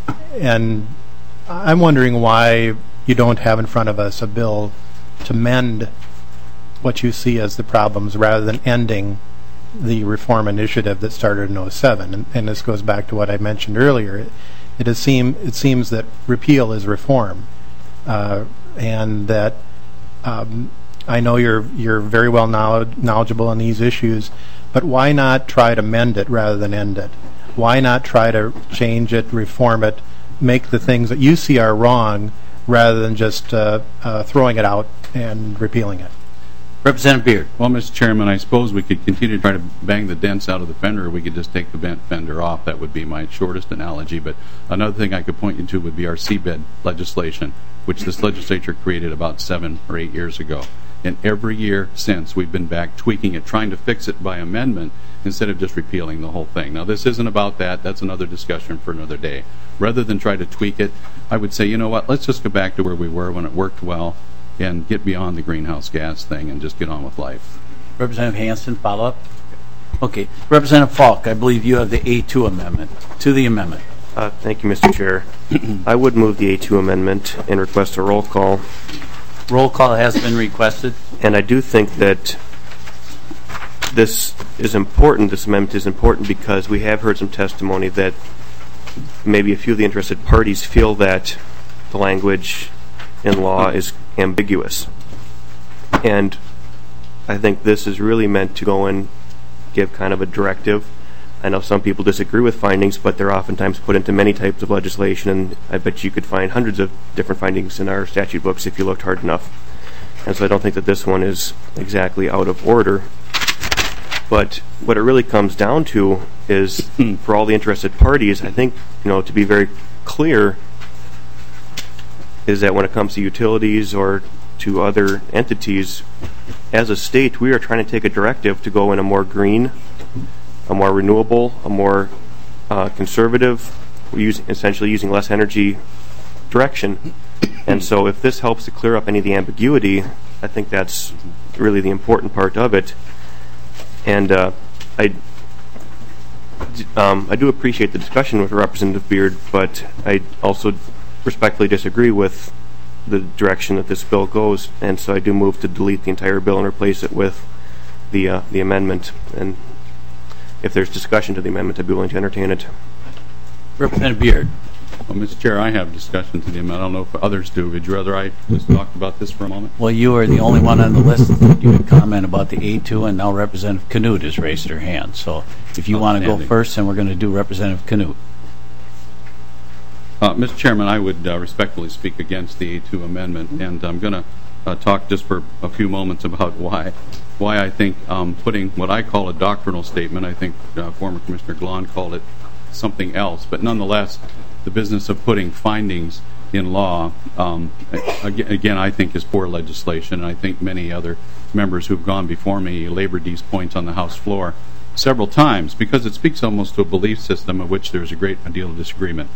I'm wondering why you don't have in front of us a bill to mend what you see as the problems rather than ending the reform initiative that started in 2007. And this goes back to what I mentioned earlier. It seems that repeal is reform. and that I know you're very well knowledgeable on these issues, but why not try to mend it rather than end it? Why not try to change it, reform it, make the things that you see are wrong rather than just throwing it out and repealing it? Representative Beard. Well, Mr. Chairman, I suppose we could continue to try to bang the dents out of the fender, or we could just take the bent fender off. That would be my shortest analogy. But another thing I could point you to would be our seabed legislation, which this legislature created about 7 or 8 years ago. And every year since, we've been back tweaking it, trying to fix it by amendment instead of just repealing the whole thing. Now, this isn't about that. That's another discussion for another day. Rather than try to tweak it, I would say, you know what, let's just go back to where we were when it worked well and get beyond the greenhouse gas thing and just get on with life. Representative Hansen, follow up? Okay. Representative Falk, I believe you have the A2 amendment. To the amendment. Thank you, Mr. Chair. I would move the A2 amendment and request a roll call. Roll call has been requested. And I do think that this is important, this amendment is important because we have heard some testimony that maybe a few of the interested parties feel that the language in law is ambiguous. And I think this is really meant to go and give kind of a directive. I know some people disagree with findings, but they're oftentimes put into many types of legislation, and I bet you could find hundreds of different findings in our statute books if you looked hard enough. And so I don't think that this one is exactly out of order. But what it really comes down to is, for all the interested parties, I think, to be very clear, is that when it comes to utilities or to other entities, as a state, we are trying to take a directive to go in a more green, a more renewable, a more conservative, essentially using less energy direction. And so if this helps to clear up any of the ambiguity, I think that's really the important part of it. And I do appreciate the discussion with Representative Beard, but I also respectfully disagree with the direction that this bill goes, and so I do move to delete the entire bill and replace it with the amendment. And if there's discussion to the amendment, I'd be willing to entertain it. Representative Beard. Well, Mr. Chair, I have discussion to the amendment. I don't know if others do. Would you rather I just talk about this for a moment? Well, you are the only one on the list that you would comment about the A2, and now Representative Canute has raised her hand. So if you want to go first, then we're going to do Representative Canute. Mr. Chairman, I would respectfully speak against the A2 amendment, and I'm going to talk just for a few moments about why I think putting what I call a doctrinal statement, I think former Commissioner Glahn called it something else, but nonetheless, the business of putting findings in law, again, I think is poor legislation, and I think many other members who have gone before me labored these points on the House floor several times, because it speaks almost to a belief system of which there's a great deal of disagreement.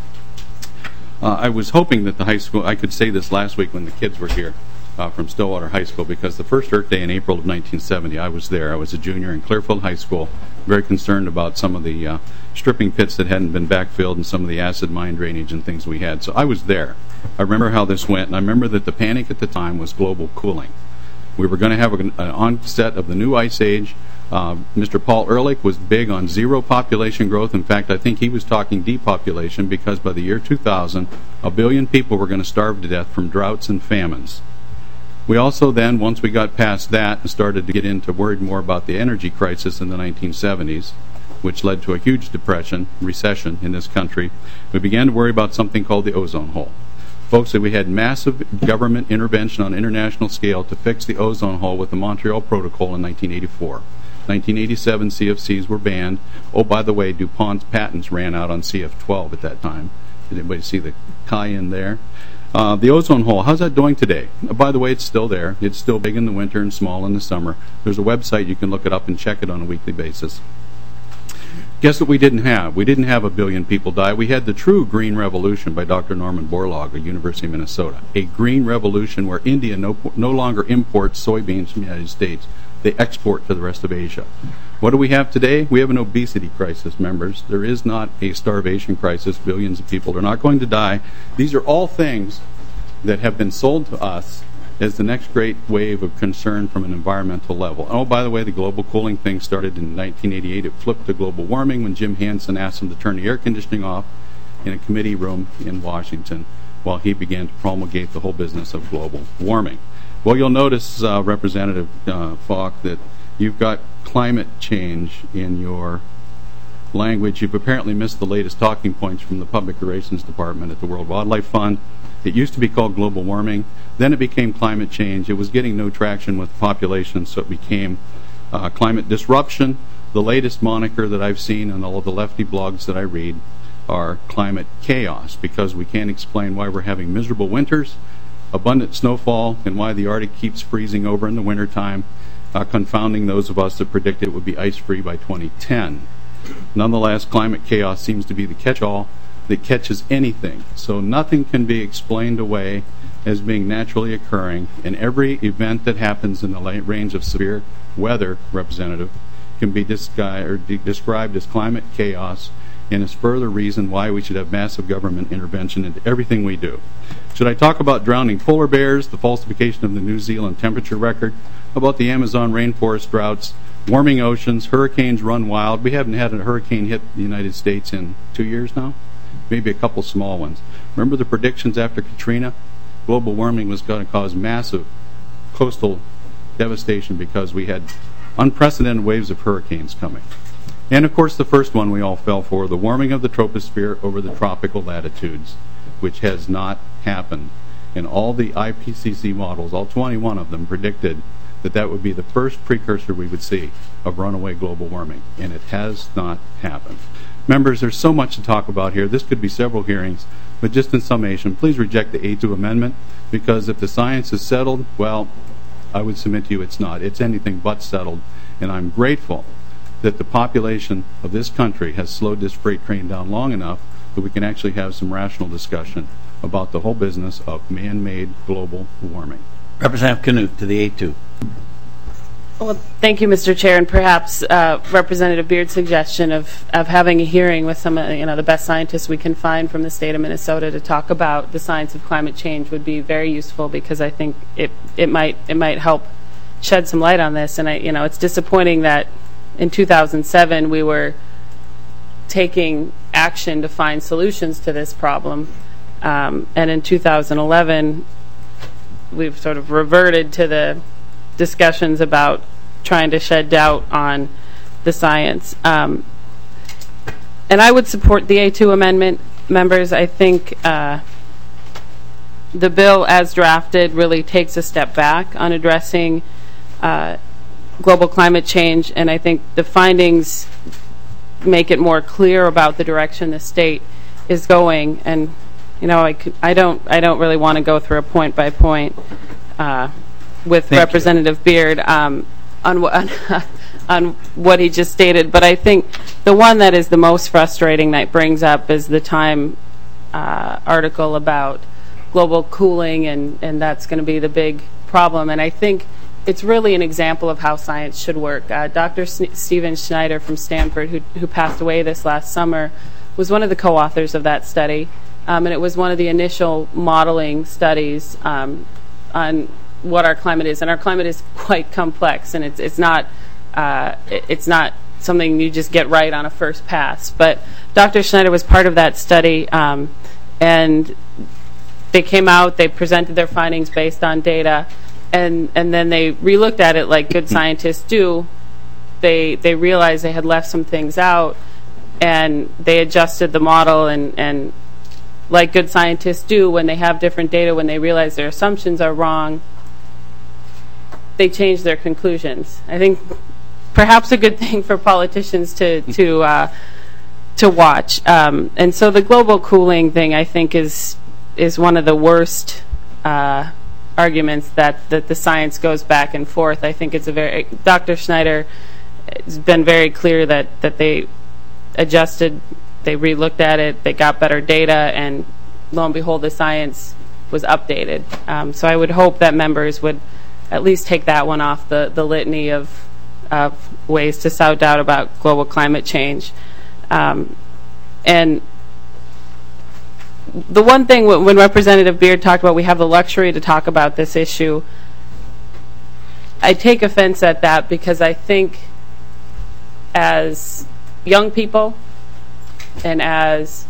I was hoping that the high school, I could say this last week when the kids were here from Stillwater High School, because the first Earth Day in April of 1970, I was there. I was a junior in Clearfield High School, very concerned about some of the stripping pits that hadn't been backfilled and some of the acid mine drainage and things we had. So I was there. I remember how this went, and I remember that the panic at the time was global cooling. We were going to have an onset of the new ice age. Mr. Paul Ehrlich was big on zero population growth. In fact, I think he was talking depopulation, because by the year 2000, 1 billion people were going to starve to death from droughts and famines. We also then, once we got past that and started to get into worried more about the energy crisis in the 1970s, which led to a huge recession in this country, we began to worry about something called the ozone hole. Folks, we had massive government intervention on an international scale to fix the ozone hole with the Montreal Protocol in 1984. 1987, CFCs were banned. Oh, by the way, DuPont's patents ran out on CF12 at that time. Did anybody see the tie-in there? The ozone hole, how's that doing today? By the way, it's still there. It's still big in the winter and small in the summer. There's a website you can look it up and check it on a weekly basis. Guess what we didn't have? We didn't have 1 billion people die. We had the true Green Revolution by Dr. Norman Borlaug at University of Minnesota. A green revolution where India no longer imports soybeans from the United States. They export to the rest of Asia. What do we have today? We have an obesity crisis, members. There is not a starvation crisis. Billions of people are not going to die. These are all things that have been sold to us as the next great wave of concern from an environmental level. Oh, by the way, the global cooling thing started in 1988. It flipped to global warming when Jim Hansen asked them to turn the air conditioning off in a committee room in Washington. while he began to promulgate the whole business of global warming. Well, you'll notice, Representative Falk, that you've got climate change in your language. You've apparently missed the latest talking points from the Public Relations Department at the World Wildlife Fund. It used to be called global warming. Then it became climate change. It was getting no traction with the population, so it became climate disruption. The latest moniker that I've seen on all of the lefty blogs that I read are climate chaos, because we can't explain why we're having miserable winters, abundant snowfall, and why the Arctic keeps freezing over in the wintertime, confounding those of us that predicted it would be ice-free by 2010. Nonetheless, climate chaos seems to be the catch-all that catches anything. So nothing can be explained away as being naturally occurring, and every event that happens in the range of severe weather, Representative, can be described as climate chaos, and is further reason why we should have massive government intervention into everything we do. Should I talk about drowning polar bears, the falsification of the New Zealand temperature record, about the Amazon rainforest droughts, warming oceans, hurricanes run wild? We haven't had a hurricane hit the United States in 2 years now, maybe a couple small ones. Remember the predictions after Katrina? Global warming was going to cause massive coastal devastation because we had unprecedented waves of hurricanes coming. And of course the first one we all fell for, the warming of the troposphere over the tropical latitudes, which has not happened. And all the IPCC models, all 21 of them, predicted that that would be the first precursor we would see of runaway global warming, and it has not happened. Members, there's so much to talk about here. This could be several hearings, but just in summation, please reject the A2 amendment, because if the science is settled, well, I would submit to you it's not. It's anything but settled, and I'm grateful that the population of this country has slowed this freight train down long enough that we can actually have some rational discussion about the whole business of man-made global warming. Representative Knut to the A2. Well, thank you, Mr. Chair, and perhaps Representative Beard's suggestion of having a hearing with some of the best scientists we can find from the state of Minnesota to talk about the science of climate change would be very useful, because I think it might help shed some light on this. And it's disappointing that in 2007 we were taking action to find solutions to this problem, and in 2011 we've sort of reverted to the discussions about trying to shed doubt on the science. And I would support the A2 amendment, members. I think the bill as drafted really takes a step back on addressing global climate change, and I think the findings make it more clear about the direction the state is going. And I don't really want to go through a point by point with Representative Beard on what he just stated, but I think the one that is the most frustrating that brings up is the Time article about global cooling, and that's going to be the big problem. And I think it's really an example of how science should work. Dr. Stephen Schneider from Stanford, who passed away this last summer, was one of the co-authors of that study, and it was one of the initial modeling studies on what our climate is. And our climate is quite complex, and it's not something you just get right on a first pass. But Dr. Schneider was part of that study, and they came out, they presented their findings based on data, and then they relooked at it like good scientists do. They realized they had left some things out, and they adjusted the model, and like good scientists do, when they have different data, when they realize their assumptions are wrong, they change their conclusions. I think perhaps a good thing for politicians to watch. And so the global cooling thing, I think, is one of the worst arguments that the science goes back and forth. I think it's Dr. Schneider has been very clear that they adjusted, they relooked at it, they got better data, and lo and behold, the science was updated. So I would hope that members would at least take that one off the litany of ways to sow doubt about global climate change. And the one thing, when Representative Beard talked about we have the luxury to talk about this issue, I take offense at that, because I think as young people and as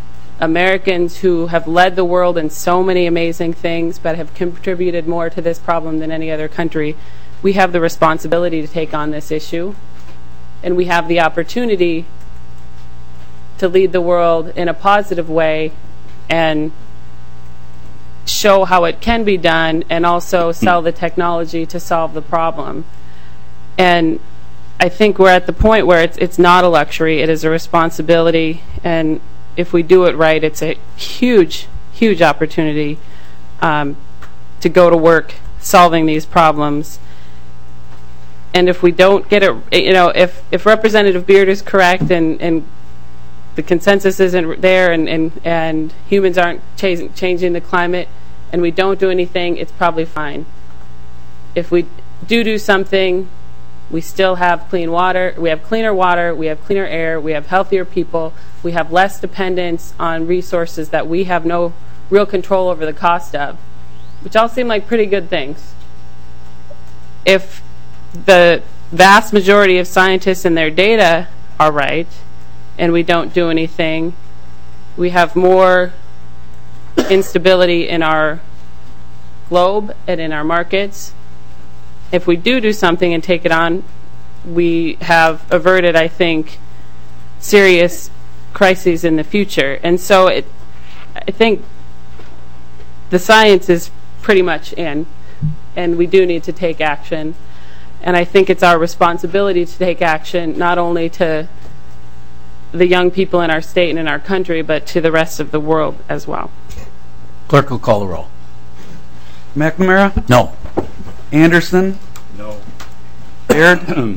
Americans who have led the world in so many amazing things but have contributed more to this problem than any other country, we have the responsibility to take on this issue, and we have the opportunity to lead the world in a positive way and show how it can be done, and also sell the technology to solve the problem. And I think we're at the point where it's not a luxury, it is a responsibility, and if we do it right, it's a huge, huge opportunity to go to work solving these problems. And if we don't get it, if Representative Beard is correct and the consensus isn't there and humans aren't changing the climate and we don't do anything, it's probably fine. If we do something, we still have clean water, we have cleaner water, we have cleaner air, we have healthier people, we have less dependence on resources that we have no real control over the cost of, which all seem like pretty good things. If the vast majority of scientists and their data are right, and we don't do anything, we have more instability in our globe and in our markets. If we do something and take it on, we have averted, I think, serious crises in the future. And so I think the science is pretty much in, and we do need to take action. And I think it's our responsibility to take action, not only to the young people in our state and in our country, but to the rest of the world as well. Clerk will call the roll. McNamara? No. Anderson? No. Baird?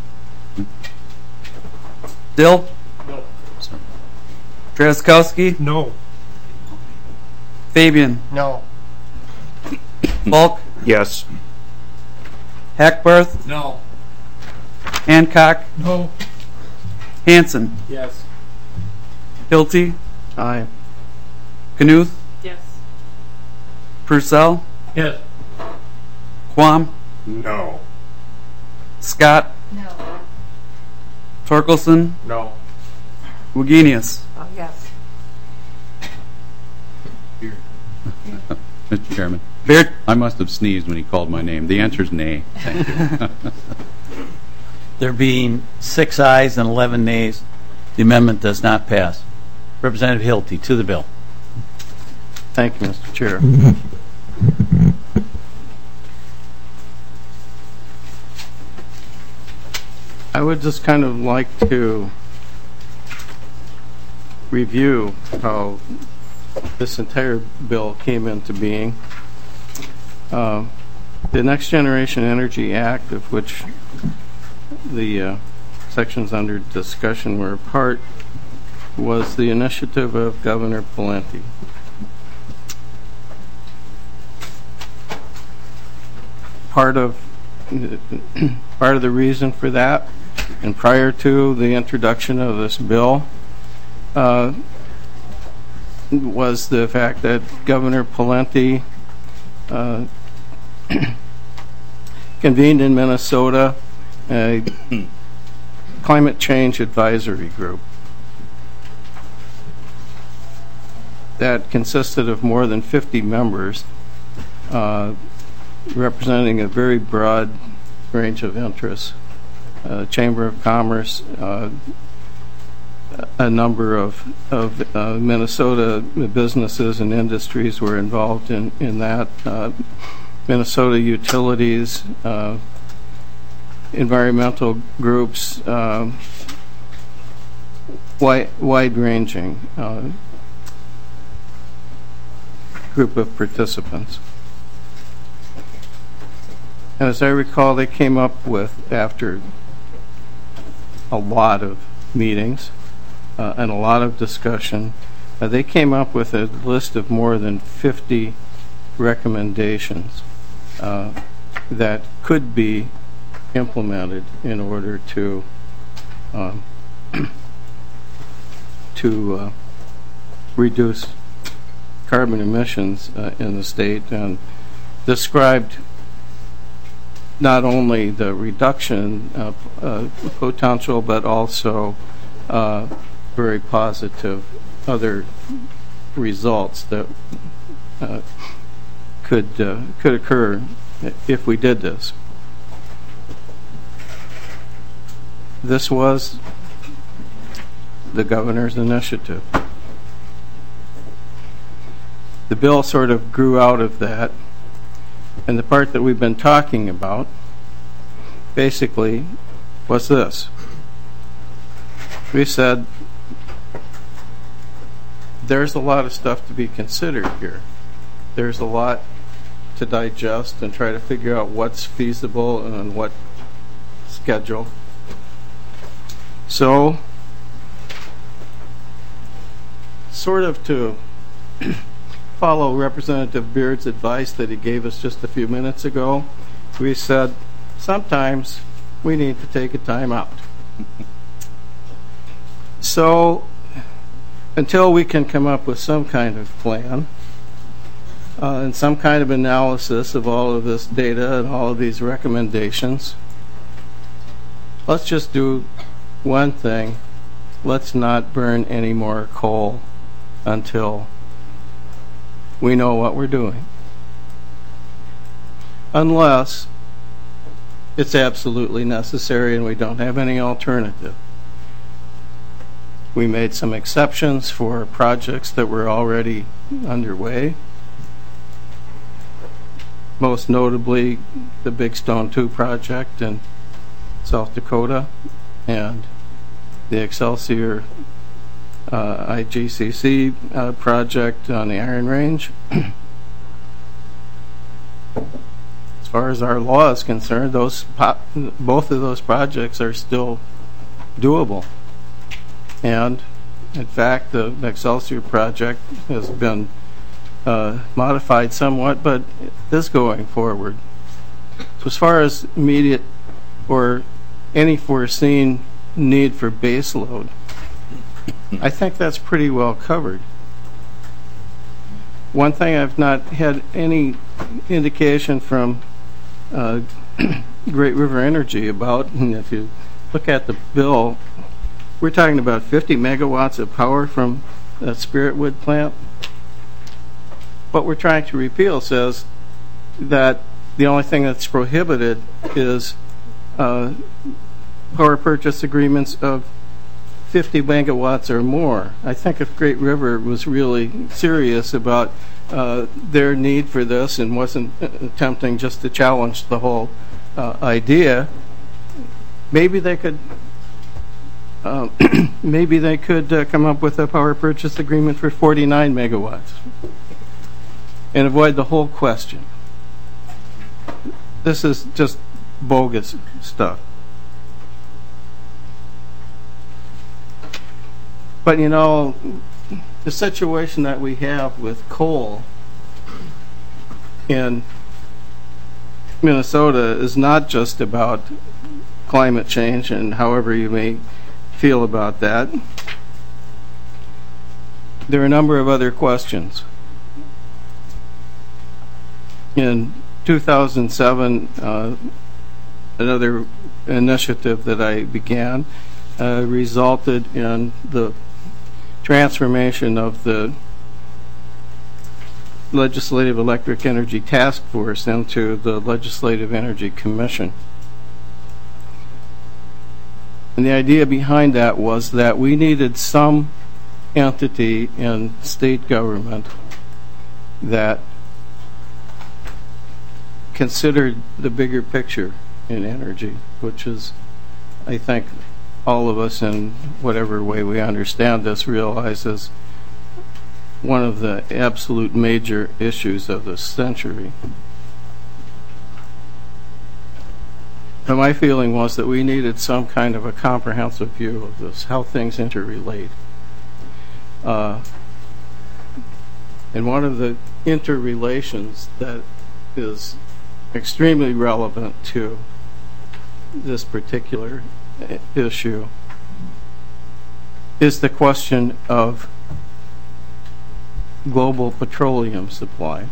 Dill? No. Drazkowski? No. Fabian? No. Bulk? Yes. Hackbarth? No. Hancock? No. Hanson? Yes. Hilty? Aye. Knuth? Yes. Purcell? Yes. Quam? No. Scott? No. Torkelson? No. Wagenius? Oh, yes. Mr. Chairman, Beard? I must have sneezed when he called my name. The answer is nay. Thank you. There being 6 ayes and 11 nays, the amendment does not pass. Representative Hilty, to the bill. Thank you, Mr. Chair. I would just kind of like to review how this entire bill came into being. The Next Generation Energy Act, of which the sections under discussion were a part, was the initiative of Governor Pawlenty. Part of the reason for that, and prior to the introduction of this bill, was the fact that Governor Pawlenty convened in Minnesota a climate change advisory group that consisted of more than 50 members representing a very broad range of interests. Chamber of Commerce, a number of Minnesota businesses and industries were involved in that. Minnesota utilities, environmental groups, wide-ranging group of participants. And as I recall, they came up with, after a lot of meetings and a lot of discussion, they came up with a list of more than 50 recommendations that could be implemented in order to reduce carbon emissions in the state, and described not only the reduction potential, but also very positive other results that could occur if we did this. This was the governor's initiative. The bill sort of grew out of that, and the part that we've been talking about basically was this. We said there's a lot of stuff to be considered here. There's a lot to digest and try to figure out what's feasible and on what schedule. So, sort of to follow Representative Beard's advice that he gave us just a few minutes ago, we said sometimes we need to take a time out. So, until we can come up with some kind of plan and some kind of analysis of all of this data and all of these recommendations, let's just do one thing. Let's not burn any more coal until we know what we're doing. Unless it's absolutely necessary and we don't have any alternative. We made some exceptions for projects that were already underway. Most notably, the Big Stone 2 project in South Dakota and the Excelsior IGCC project on the Iron Range. As far as our law is concerned, both of those projects are still doable. And, in fact, the Excelsior project has been modified somewhat, but it is going forward. So as far as immediate or any foreseen need for baseload, I think that's pretty well covered. One thing I've not had any indication from Great River Energy about, and if you look at the bill, we're talking about 50 megawatts of power from that Spiritwood plant. What we're trying to repeal says that the only thing that's prohibited is power purchase agreements of 50 megawatts or more. I think if Great River was really serious about their need for this and wasn't attempting just to challenge the whole idea, maybe they could come up with a power purchase agreement for 49 megawatts and avoid the whole question. This is just bogus stuff. But you know, the situation that we have with coal in Minnesota is not just about climate change, and however you may feel about that. There are a number of other questions. In 2007, another initiative that I began resulted in the transformation of the Legislative Electric Energy Task Force into the Legislative Energy Commission. And the idea behind that was that we needed some entity in state government that considered the bigger picture in energy, which is, I think, all of us in whatever way we understand this realizes one of the absolute major issues of this century. But my feeling was that we needed some kind of a comprehensive view of this, how things interrelate. And one of the interrelations that is extremely relevant to this particular issue is the question of global petroleum supply.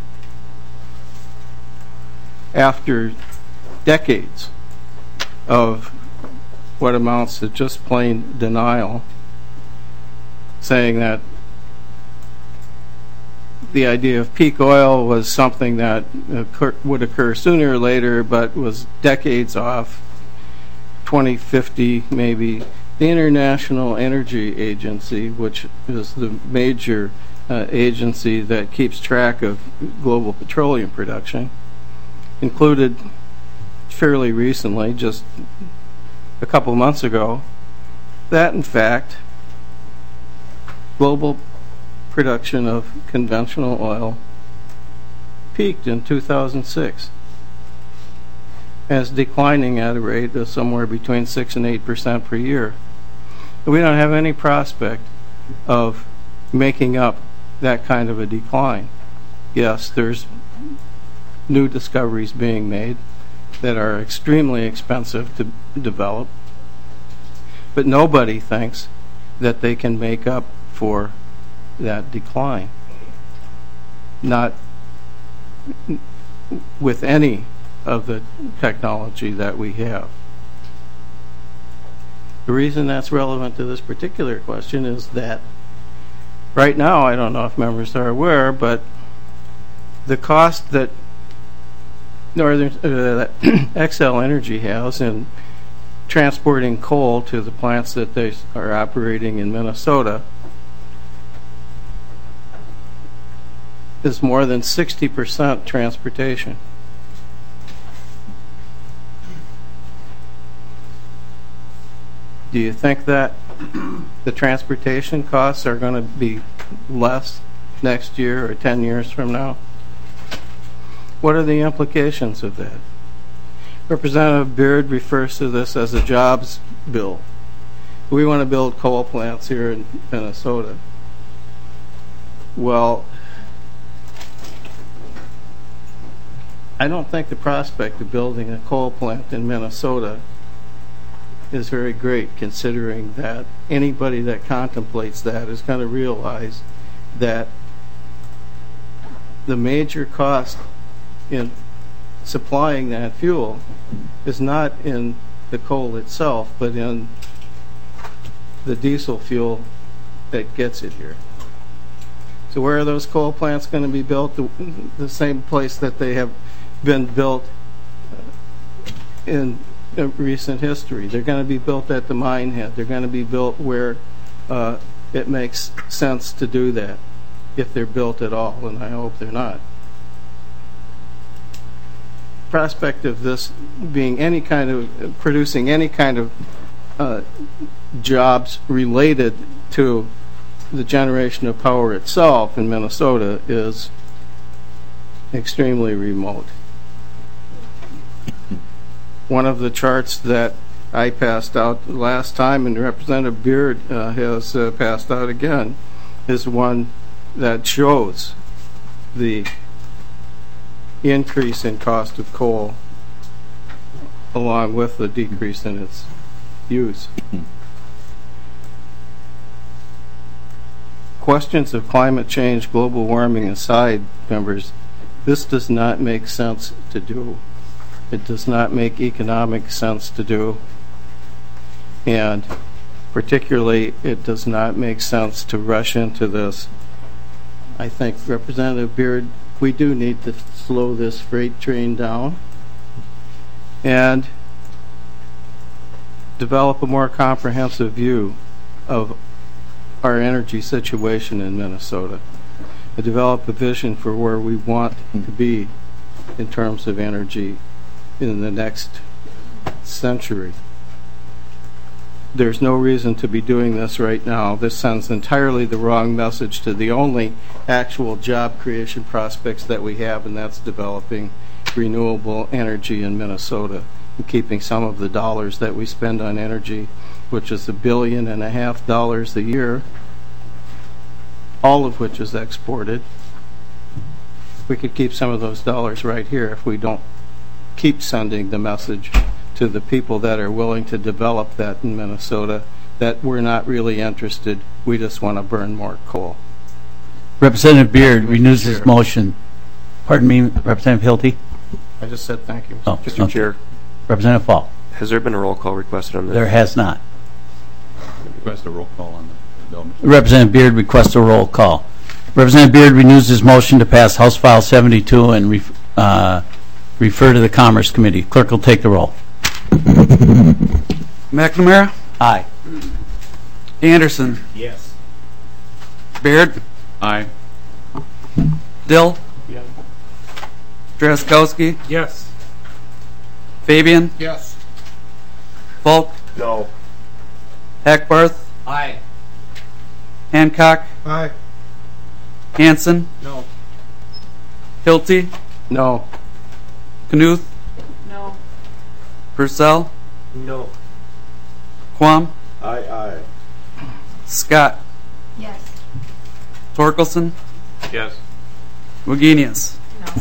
After decades of what amounts to just plain denial, saying that the idea of peak oil was something that would occur sooner or later, but was decades off, 2050 maybe. The International Energy Agency, which is the major agency that keeps track of global petroleum production, included fairly recently, just a couple months ago, that in fact global production of conventional oil peaked in 2006 as declining at a rate of somewhere between 6 and 8% per year. We don't have any prospect of making up that kind of a decline. Yes, there's new discoveries being made that are extremely expensive to develop, but nobody thinks that they can make up for that decline. Not with any of the technology that we have. The reason that's relevant to this particular question is that right now, I don't know if members are aware, but the cost that Xcel Energy has in transporting coal to the plants that they are operating in Minnesota is more than 60% transportation. Do you think that the transportation costs are going to be less next year or 10 years from now? What are the implications of that? Representative Beard refers to this as a jobs bill. We want to build coal plants here in Minnesota. Well, I don't think the prospect of building a coal plant in Minnesota is very great, considering that anybody that contemplates that is going to realize that the major cost in supplying that fuel is not in the coal itself, but in the diesel fuel that gets it here. So where are those coal plants going to be built? The same place that they have been built in recent history. They're going to be built at the mine head. They're going to be built where it makes sense to do that, if they're built at all, and I hope they're not. Prospect of this being any kind of producing any kind of jobs related to the generation of power itself in Minnesota is extremely remote. One of the charts that I passed out last time, and Representative Beard has passed out again, is one that shows the increase in cost of coal along with the decrease in its use. Questions of climate change, global warming aside, members, this does not make sense to do. It does not make economic sense to do, and particularly it does not make sense to rush into this. I think, Representative Beard, we do need to slow this freight train down and develop a more comprehensive view of our energy situation in Minnesota, and develop a vision for where we want to be in terms of energy in the next century. There's no reason to be doing this right now. This sends entirely the wrong message to the only actual job creation prospects that we have, and that's developing renewable energy in Minnesota and keeping some of the dollars that we spend on energy, which is $1.5 billion a year, all of which is exported. We could keep some of those dollars right here if we don't keep sending the message to the people that are willing to develop that in Minnesota that we're not really interested, we just want to burn more coal. Representative Beard renews his motion. Pardon me, Representative Hilty? I just said thank you. Mr. Chair. Representative Fall. Has there been a roll call requested on this? There has not. Request a roll call on the bill. Representative Beard requests a roll call. Representative Beard renews his motion to pass House File 72 and refer to the Commerce Committee. Clerk will take the roll. McNamara, Aye. Anderson, Yes. Beard, Aye. Dill, Yes. Drazkowski, Yes. Fabian, Yes. Falk, No. Hackbarth, Aye. Hancock, Aye. Hanson, No. Hilty, No. Knuth, No. Purcell, No. Quam, Aye. Scott, Yes. Torkelson, Yes. Wagenius.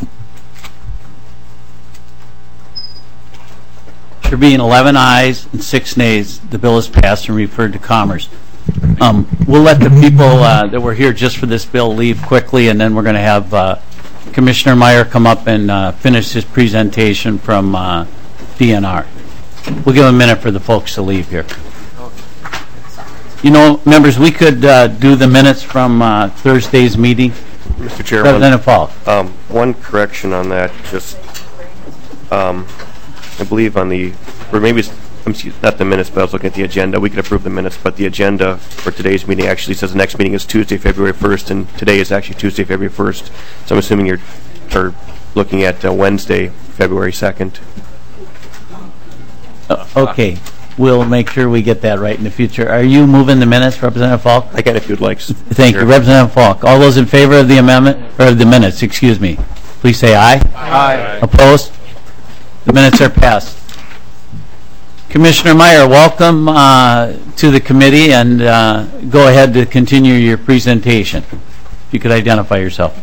There being 11 ayes and 6 nays, the bill is passed and referred to Commerce. We'll let the people that were here just for this bill leave quickly, and then we're going to have Commissioner Meyer come up and finish his presentation from DNR. We'll give a minute for the folks to leave here. You know, members, we could do the minutes from Thursday's meeting. Mr. Chairman. Representative Falk. One correction on that, just, I believe on the, or maybe it's, not the minutes, but I was looking at the agenda. We could approve the minutes, but the agenda for today's meeting actually says the next meeting is Tuesday, February 1st, and today is actually Tuesday, February 1st. So I'm assuming you're looking at Wednesday, February 2nd. Okay. We'll make sure we get that right in the future. Are you moving the minutes, Representative Falk? I can if you'd like. Thank you. Representative Falk. All those in favor of the amendment, or the minutes, excuse me, please say aye. Aye. Opposed? The minutes are passed. Commissioner Meyer, welcome to the committee, and go ahead to continue your presentation. If you could identify yourself.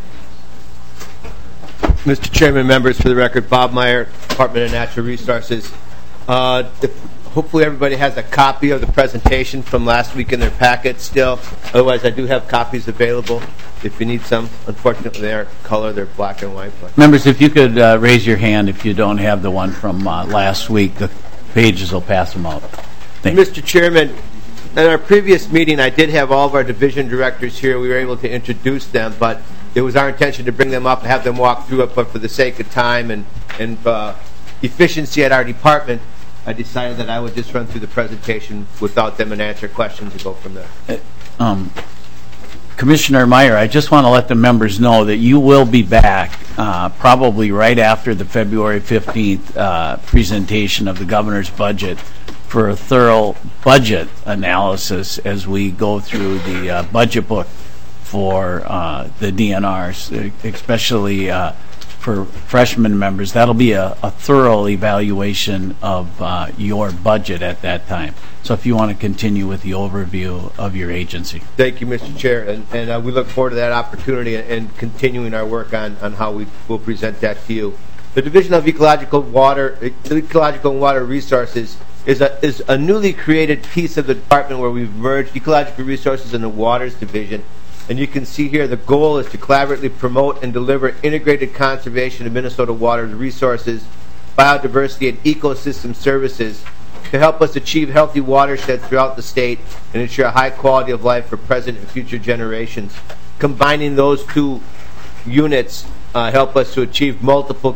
Mr. Chairman, members, for the record, Bob Meyer, Department of Natural Resources. Hopefully everybody has a copy of the presentation from last week in their packet still. Otherwise, I do have copies available if you need some. Unfortunately, they're color, they're black and white. But. Members, if you could raise your hand if you don't have the one from last week, the pages will pass them out. Mr. Chairman, in our previous meeting, I did have all of our division directors here. We were able to introduce them, but it was our intention to bring them up and have them walk through it, but for the sake of time and efficiency at our department, I decided that I would just run through the presentation without them and answer questions and go from there. Commissioner Meyer, I just want to let the members know that you will be back probably right after the February 15th presentation of the governor's budget for a thorough budget analysis as we go through the budget book for the DNRs, especially for freshman members. That'll be a thorough evaluation of your budget at that time. So if you want to continue with the overview of your agency. Thank you, Mr. Chair, and we look forward to that opportunity and continuing our work on how we will present that to you. The Division of Ecological and Water Resources is a newly created piece of the department where we've merged ecological resources and the waters division. And you can see here the goal is to collaboratively promote and deliver integrated conservation of Minnesota water resources, biodiversity, and ecosystem services to help us achieve healthy watersheds throughout the state and ensure a high quality of life for present and future generations. Combining those two units help us to achieve multiple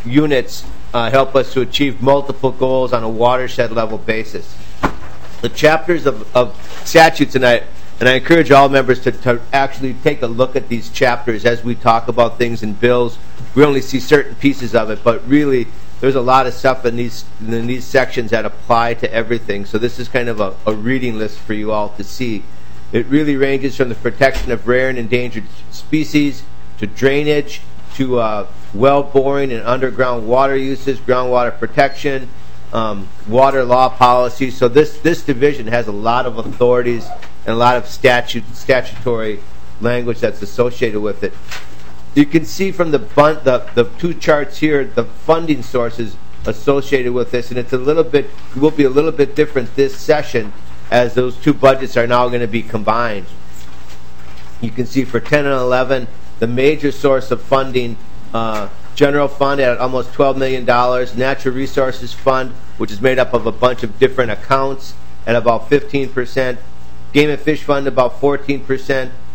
goals on a watershed level basis. The chapters of statutes, and I encourage all members to actually take a look at these chapters as we talk about things in bills. We only see certain pieces of it, but really there's a lot of stuff in these sections that apply to everything. So this is kind of a reading list for you all to see. It really ranges from the protection of rare and endangered species to drainage to well boring and underground water uses, groundwater protection, water law policy. So this division has a lot of authorities and a lot of statutory language that's associated with it. You can see from the two charts here the funding sources associated with this, and it will be a little bit different this session as those two budgets are now going to be combined. You can see for 10 and 11 the major source of funding, general fund at almost $12 million, natural resources fund, which is made up of a bunch of different accounts, at about 15%, game and fish fund about 14%,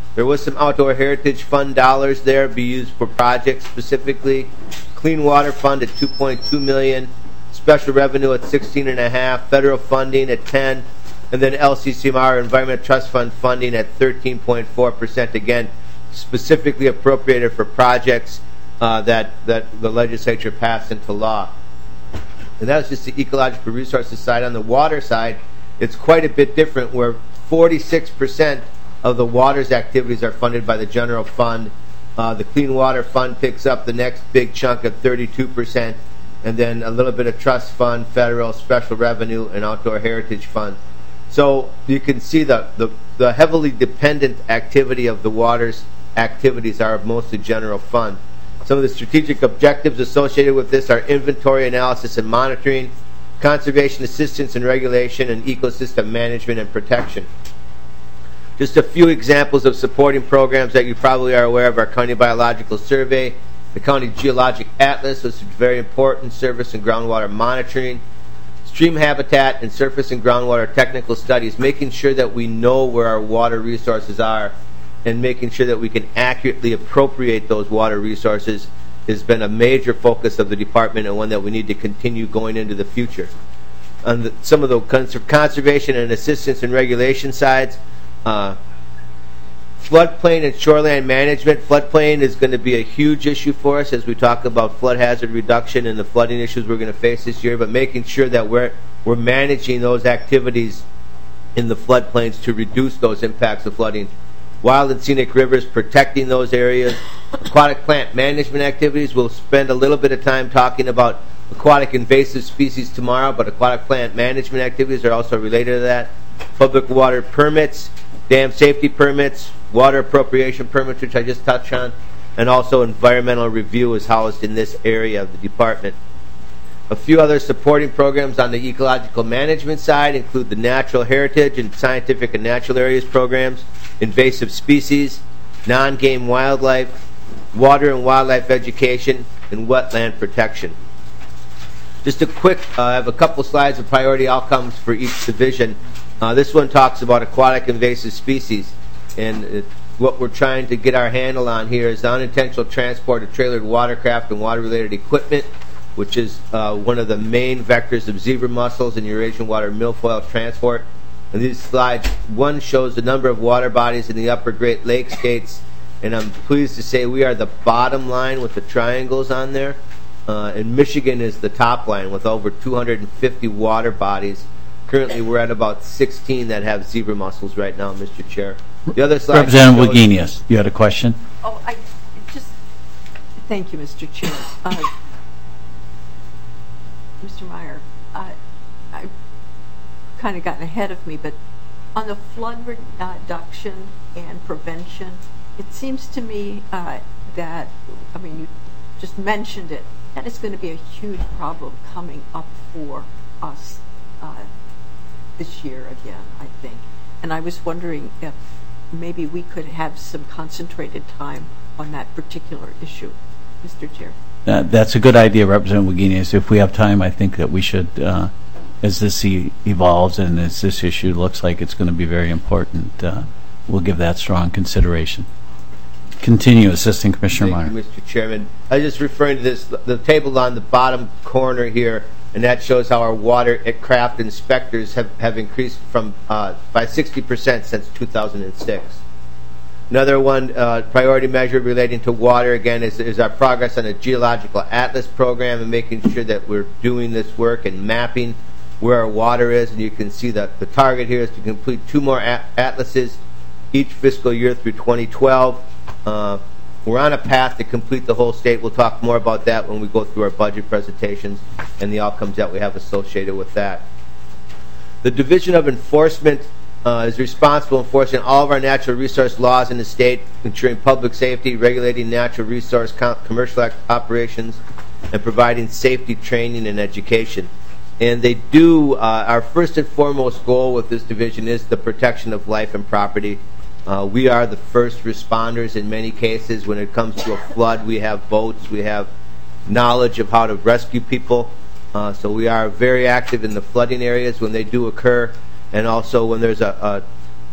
There was some outdoor heritage fund dollars there be used for projects specifically. Clean water fund at $2.2 million, special revenue at $16.5, federal funding at 10, and then LCCMR Environment Trust Fund funding at 13.4%. Again, specifically appropriated for projects that the legislature passed into law. And that was just the ecological resources side. On the water side, it's quite a bit different, where 46% of the water's activities are funded by the general fund. The Clean Water Fund picks up the next big chunk at 32%, and then a little bit of trust fund, federal, special revenue, and outdoor heritage fund. So you can see the heavily dependent activity of the water's activities are mostly general fund. Some of the strategic objectives associated with this are inventory analysis and monitoring, conservation assistance and regulation, and ecosystem management and protection. Just a few examples of supporting programs that you probably are aware of: our County Biological Survey, the County Geologic Atlas, which is very important, surface and groundwater monitoring, stream habitat and surface and groundwater technical studies, making sure that we know where our water resources are and making sure that we can accurately appropriate those water resources has been a major focus of the department, and one that we need to continue going into the future. On some of the conservation and assistance and regulation sides, floodplain and shoreline management. Floodplain is going to be a huge issue for us as we talk about flood hazard reduction and the flooding issues we're going to face this year, but making sure that we're managing those activities in the floodplains to reduce those impacts of flooding. Wild and scenic rivers, protecting those areas. Aquatic plant management activities. We'll spend a little bit of time talking about aquatic invasive species tomorrow, but aquatic plant management activities are also related to that. Public water permits, dam safety permits, water appropriation permits, which I just touched on, and also environmental review is housed in this area of the department. A few other supporting programs on the ecological management side include the natural heritage and scientific and natural areas programs, invasive species, non-game wildlife, water and wildlife education, and wetland protection. Just a quick, I have a couple slides of priority outcomes for each division. This one talks about aquatic invasive species, and what we're trying to get our handle on here is the unintentional transport of trailered watercraft and water-related equipment, which is one of the main vectors of zebra mussels and Eurasian water milfoil transport. And these slides, one shows the number of water bodies in the upper Great Lakes states, and I'm pleased to say we are the bottom line with the triangles on there. And Michigan is the top line with over 250 water bodies. Currently, we're at about 16 that have zebra mussels right now, Mr. Chair. The other slide. Representative Wagenius, you had a question? Oh, thank you, Mr. Chair. Mr. Meyer, I've kind of gotten ahead of me, but on the flood reduction and prevention, it seems to me that, I mean, you just mentioned it, that is going to be a huge problem coming up for us this year again, I think. And I was wondering if maybe we could have some concentrated time on that particular issue, Mr. Chair. That's a good idea, Representative Wagenius. If we have time, I think that we should, as this evolves and as this issue looks like it's going to be very important, we'll give that strong consideration. Continue, Assistant Commissioner Meyer. Thank you, Mr. Chairman. I was just referring to this, the table on the bottom corner here, and that shows how our watercraft inspectors have increased from by 60% since 2006. Another one priority measure relating to water, again, is our progress on a geological atlas program and making sure that we're doing this work and mapping where our water is. And you can see that the target here is to complete 2 more atlases each fiscal year through 2012. We're on a path to complete the whole state. We'll talk more about that when we go through our budget presentations and the outcomes that we have associated with that. The Division of Enforcement is responsible for enforcing all of our natural resource laws in the state, ensuring public safety, regulating natural resource commercial operations, and providing safety training and education. And they do, our first and foremost goal with this division is the protection of life and property. We are the first responders in many cases. When it comes to a flood, we have boats, we have knowledge of how to rescue people. So we are very active in the flooding areas when they do occur, and also when there's a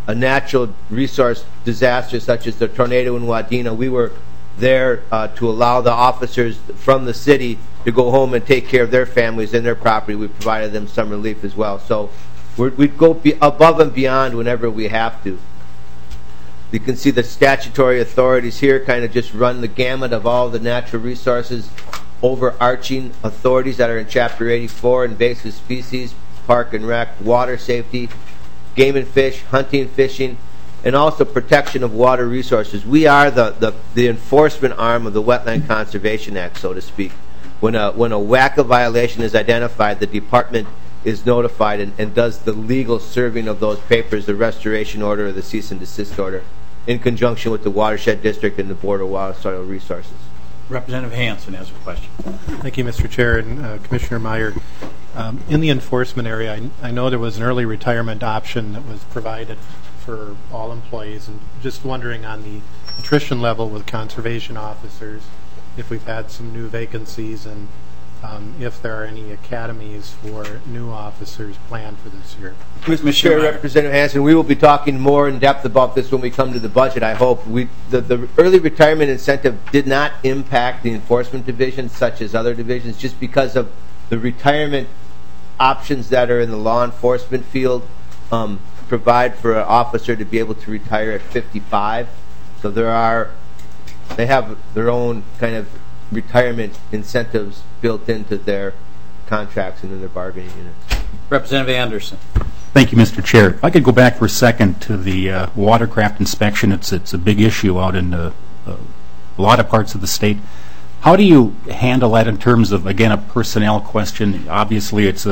a natural resource disaster such as the tornado in Wadena, we were there to allow the officers from the city to go home and take care of their families and their property. We provided them some relief as well. So we'd go above and beyond whenever we have to. You can see the statutory authorities here kind of just run the gamut of all the natural resources overarching authorities that are in Chapter 84, invasive species, park and rec, water safety, game and fish, hunting, fishing, and also protection of water resources. We are the enforcement arm of the Wetland Conservation Act, so to speak. When a WACA violation is identified, the department is notified and does the legal serving of those papers, the restoration order or the cease and desist order, in conjunction with the Watershed District and the Board of Water Soil Resources. Representative Hansen has a question. Thank you, Mr. Chair, and Commissioner Meyer. In the enforcement area, I know there was an early retirement option that was provided for all employees, and just wondering on the attrition level with conservation officers, if we've had some new vacancies, and if there are any academies for new officers planned for this year. Mr. Chair, Representative Hansen, we will be talking more in depth about this when we come to the budget, I hope. The early retirement incentive did not impact the enforcement division, such as other divisions, just because of the retirement options that are in the law enforcement field provide for an officer to be able to retire at 55. So they have their own kind of retirement incentives built into their contracts and in their bargaining units. Representative Anderson. Thank you, Mr. Chair. If I could go back for a second to the watercraft inspection. It's a big issue out in a lot of parts of the state. How do you handle that in terms of, again, a personnel question? Obviously, it's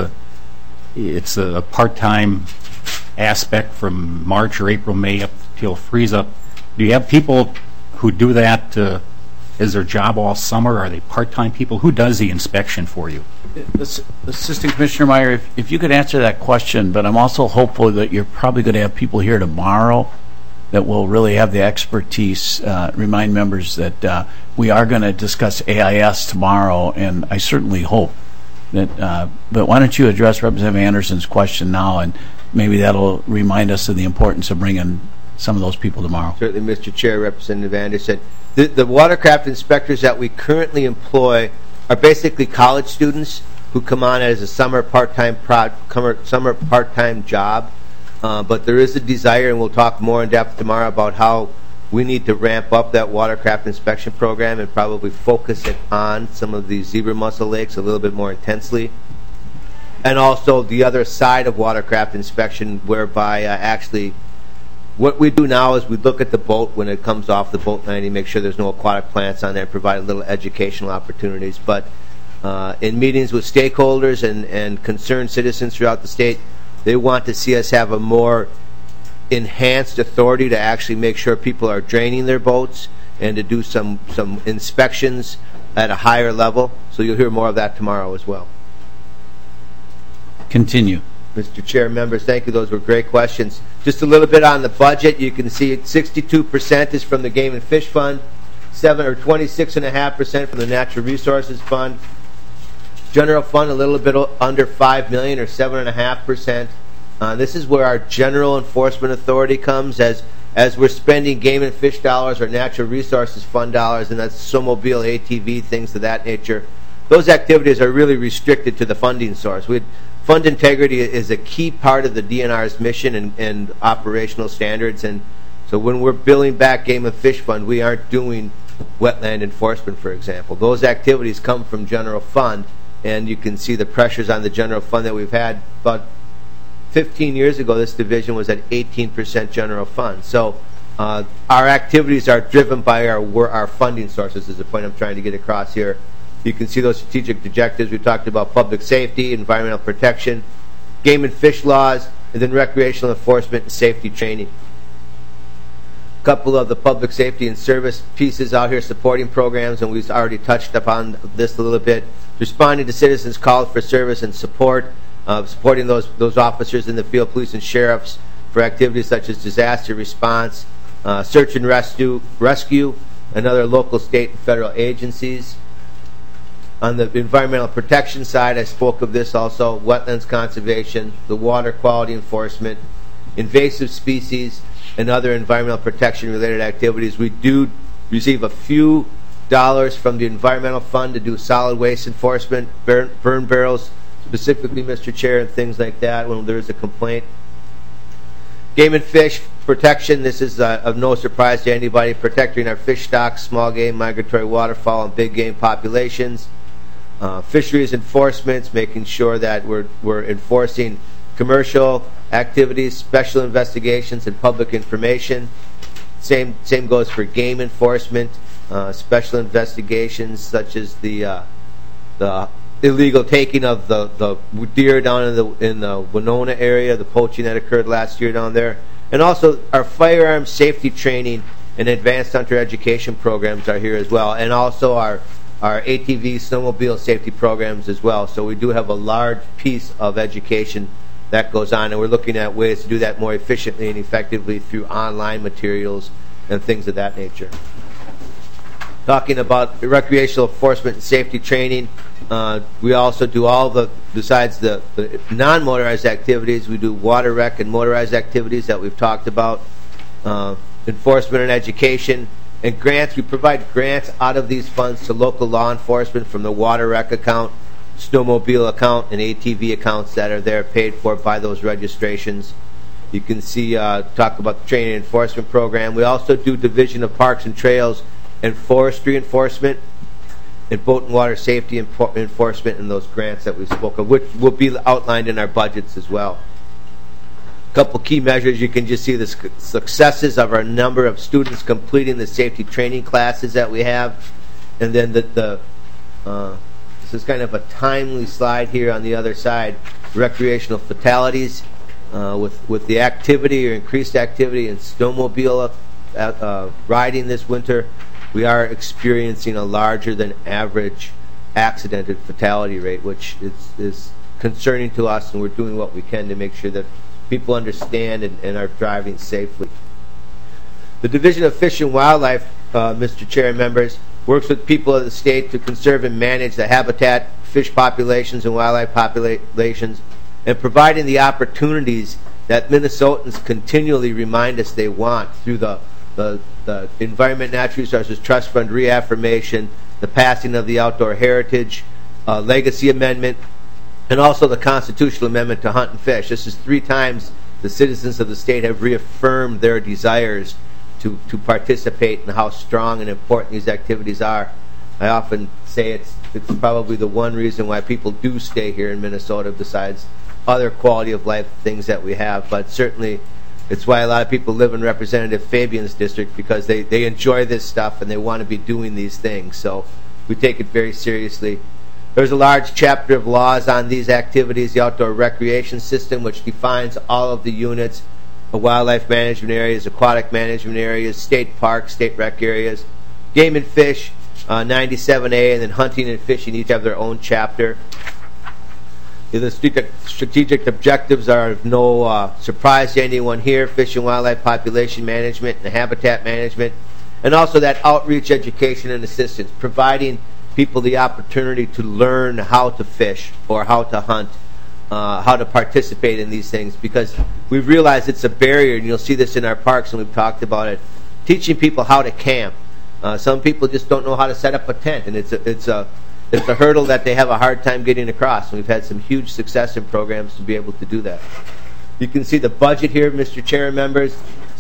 a part-time aspect from March or April, May up till freeze up. Do you have people who do that? Is their job all summer? Are they part-time people? Who does the inspection for you? Assistant Commissioner Meyer, if you could answer that question, but I'm also hopeful that you're probably going to have people here tomorrow that will really have the expertise. Remind members that we are going to discuss AIS tomorrow, and I certainly hope that, but why don't you address Representative Anderson's question now, and maybe that'll remind us of the importance of bringing some of those people tomorrow. Certainly, Mr. Chair, Representative Anderson. The watercraft inspectors that we currently employ are basically college students who come on as a summer part-time job. But there is a desire, and we'll talk more in depth tomorrow about how we need to ramp up that watercraft inspection program and probably focus it on some of these zebra mussel lakes a little bit more intensely. And also the other side of watercraft inspection, whereby actually what we do now is we look at the boat when it comes off the boat landing, make sure there's no aquatic plants on there, provide little educational opportunities. But in meetings with stakeholders and concerned citizens throughout the state, they want to see us have a more enhanced authority to actually make sure people are draining their boats and to do some inspections at a higher level. So you'll hear more of that tomorrow as well. Continue. Mr. Chair, members, thank you. Those were great questions. Just a little bit on the budget. You can see 62% is from the Game and Fish Fund, 26.5% from the Natural Resources Fund. General Fund a little bit under $5 million or 7.5%. This is where our General Enforcement Authority comes as we're spending Game and Fish dollars or Natural Resources Fund dollars, and that's snowmobile, ATV, things of that nature. Those activities are really restricted to the funding source. Fund integrity is a key part of the DNR's mission and operational standards, and so when we're billing back Game and Fish Fund, we aren't doing wetland enforcement, for example. Those activities come from General Fund, and you can see the pressures on the General Fund that we've had. About 15 years ago, this division was at 18% General Fund. So our activities are driven by our funding sources, is the point I'm trying to get across here. You can see those strategic objectives. We talked about public safety, environmental protection, game and fish laws, and then recreational enforcement and safety training. A couple of the public safety and service pieces out here supporting programs, and we've already touched upon this a little bit. Responding to citizens' calls for service and support, supporting those officers in the field, police and sheriffs, for activities such as disaster response, search and rescue, and other local, state, and federal agencies. On the environmental protection side, I spoke of this also, wetlands conservation, the water quality enforcement, invasive species, and other environmental protection-related activities. We do receive a few dollars from the Environmental Fund to do solid waste enforcement, burn barrels, specifically, Mr. Chair, and things like that when there's a complaint. Game and fish protection, this is of no surprise to anybody, protecting our fish stocks, small game, migratory waterfowl, and big game populations. Fisheries enforcements, making sure that we're enforcing commercial activities, special investigations, and public information. Same goes for game enforcement, special investigations such as the illegal taking of the deer down in the Winona area, the poaching that occurred last year down there, and also our firearms safety training and advanced hunter education programs are here as well, and also our ATV snowmobile safety programs as well. So we do have a large piece of education that goes on, and we're looking at ways to do that more efficiently and effectively through online materials and things of that nature. Talking about recreational enforcement and safety training, we also do besides the non-motorized activities, we do water rec and motorized activities that we've talked about, enforcement and education, and grants. We provide grants out of these funds to local law enforcement from the water rec account, snowmobile account, and ATV accounts that are there paid for by those registrations. You can see, talk about the training and enforcement program. We also do Division of Parks and Trails and forestry enforcement and boat and water safety enforcement in those grants that we spoke of, which will be outlined in our budgets as well. A couple key measures, you can just see the successes of our number of students completing the safety training classes that we have. And then this is kind of a timely slide here on the other side, recreational fatalities with the activity or increased activity in snowmobile riding this winter. We are experiencing a larger than average accident and fatality rate, which is concerning to us, and we're doing what we can to make sure that people understand and are driving safely. The Division of Fish and Wildlife, Mr. Chair and members, works with people of the state to conserve and manage the habitat, fish populations, and wildlife populations, and providing the opportunities that Minnesotans continually remind us they want through the Environment Natural Resources Trust Fund reaffirmation, the passing of the Outdoor Heritage Legacy Amendment, and also the constitutional amendment to hunt and fish. This is 3 times the citizens of the state have reaffirmed their desires to participate in how strong and important these activities are. I often say it's probably the one reason why people do stay here in Minnesota, besides other quality of life things that we have. But certainly it's why a lot of people live in Representative Fabian's district, because they enjoy this stuff and they want to be doing these things. So we take it very seriously. There's a large chapter of laws on these activities, the outdoor recreation system, which defines all of the units, the wildlife management areas, aquatic management areas, state parks, state rec areas, game and fish, 97A, and then hunting and fishing each have their own chapter. The strategic objectives are of no surprise to anyone here: fish and wildlife population management and habitat management, and also that outreach, education, and assistance, providing people the opportunity to learn how to fish or how to hunt, how to participate in these things, because we've realized it's a barrier, and you'll see this in our parks, and we've talked about it, teaching people how to camp. Some people just don't know how to set up a tent, and it's a hurdle that they have a hard time getting across, and we've had some huge success in programs to be able to do that. You can see the budget here, Mr. Chair and members,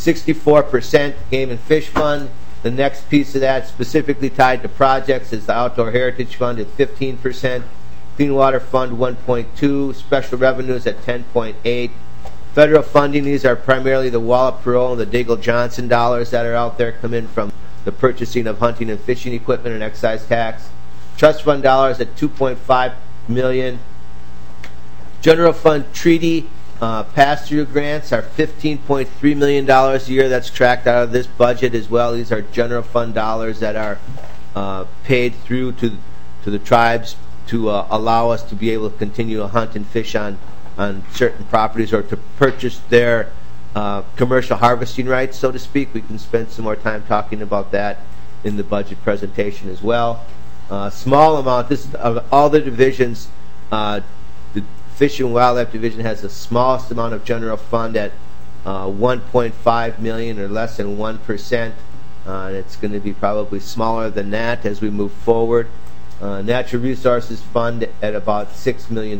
64% Game and Fish Fund. The next piece of that, specifically tied to projects, is the Outdoor Heritage Fund at 15%, Clean Water Fund 1.2%, special revenues at 10.8%. Federal funding, these are primarily the Wallop-Perot and the Daigle-Johnson dollars that are out there, come in from the purchasing of hunting and fishing equipment and excise tax. Trust fund dollars at $2.5 million. General fund treaty pass-through grants are $15.3 million a year. That's tracked out of this budget as well. These are general fund dollars that are paid through to the tribes to allow us to be able to continue to hunt and fish on certain properties, or to purchase their commercial harvesting rights, so to speak. We can spend some more time talking about that in the budget presentation as well. Small amount, this of all the divisions, the Fish and Wildlife Division has the smallest amount of general fund at 1.5 million or less than 1%. And it's going to be probably smaller than that as we move forward. Natural Resources Fund at about $6 million.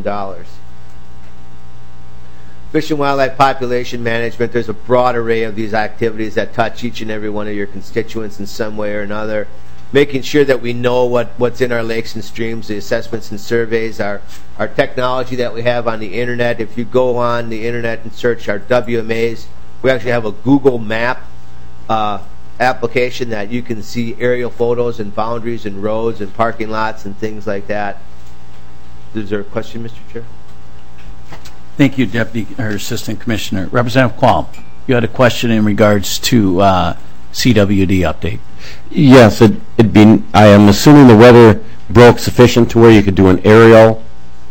Fish and Wildlife Population Management, there's a broad array of these activities that touch each and every one of your constituents in some way or another. Making sure that we know what's in our lakes and streams, the assessments and surveys, our technology that we have on the internet. If you go on the internet and search our WMAs, we actually have a Google map application that you can see aerial photos and boundaries and roads and parking lots and things like that. Is there a question, Mr. Chair? Thank you, Deputy or Assistant Commissioner. Representative Qualm, you had a question in regards to CWD update. Yes, I am assuming the weather broke sufficient to where you could do an aerial,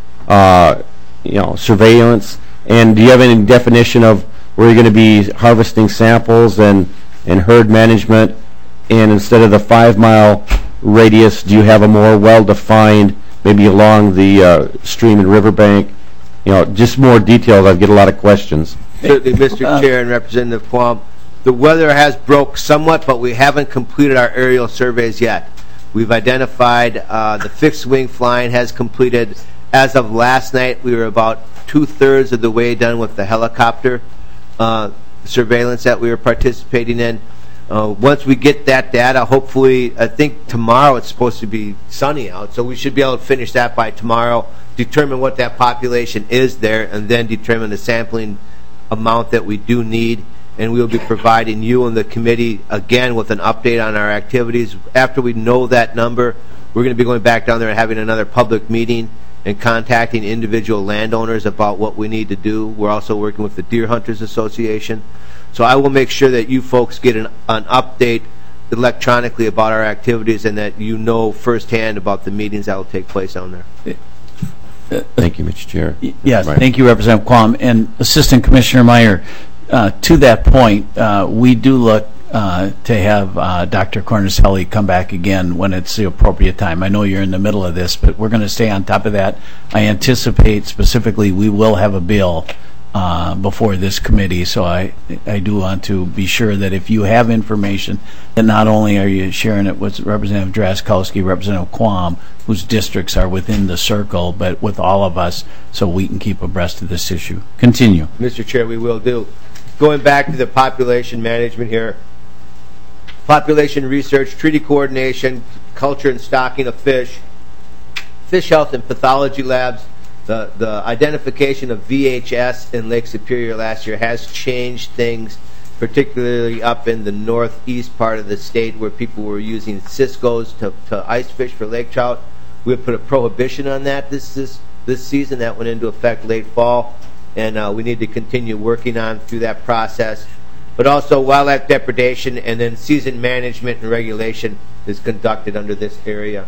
surveillance. And do you have any definition of where you're going to be harvesting samples and herd management? And instead of the 5-mile radius, do you have a more well-defined, maybe along the stream and riverbank? Just more details. I get a lot of questions. Certainly, Mr. Chair and Representative Qualm. The weather has broke somewhat, but we haven't completed our aerial surveys yet. We've identified the fixed wing flying has completed. As of last night, we were about 2/3 of the way done with the helicopter surveillance that we were participating in. Once we get that data, hopefully, I think tomorrow it's supposed to be sunny out, so we should be able to finish that by tomorrow, determine what that population is there, and then determine the sampling amount that we do need. And we will be providing you and the committee again with an update on our activities. After we know that number, we're going to be going back down there and having another public meeting and contacting individual landowners about what we need to do. We're also working with the Deer Hunters Association. So I will make sure that you folks get an update electronically about our activities and that you know firsthand about the meetings that will take place down there. Thank you, Mr. Chair. Yes, thank you, Representative Qualm. And Assistant Commissioner Meyer, to that point, we do look to have Dr. Cornicelli come back again when it's the appropriate time. I know you're in the middle of this, but we're going to stay on top of that. I anticipate specifically we will have a bill before this committee, so I do want to be sure that if you have information, that not only are you sharing it with Representative Drazkowski, Representative Qualm, whose districts are within the circle, but with all of us, so we can keep abreast of this issue. Continue. Mr. Chair, we will do. Going back to the population management here, population research, treaty coordination, culture and stocking of fish health and pathology labs. The identification of VHS in Lake Superior last year has changed things, particularly up in the northeast part of the state where people were using Cisco's to ice fish for lake trout. We have put a prohibition on that this season. That went into effect late fall, and we need to continue working on through that process. But also wildlife depredation and then season management and regulation is conducted under this area.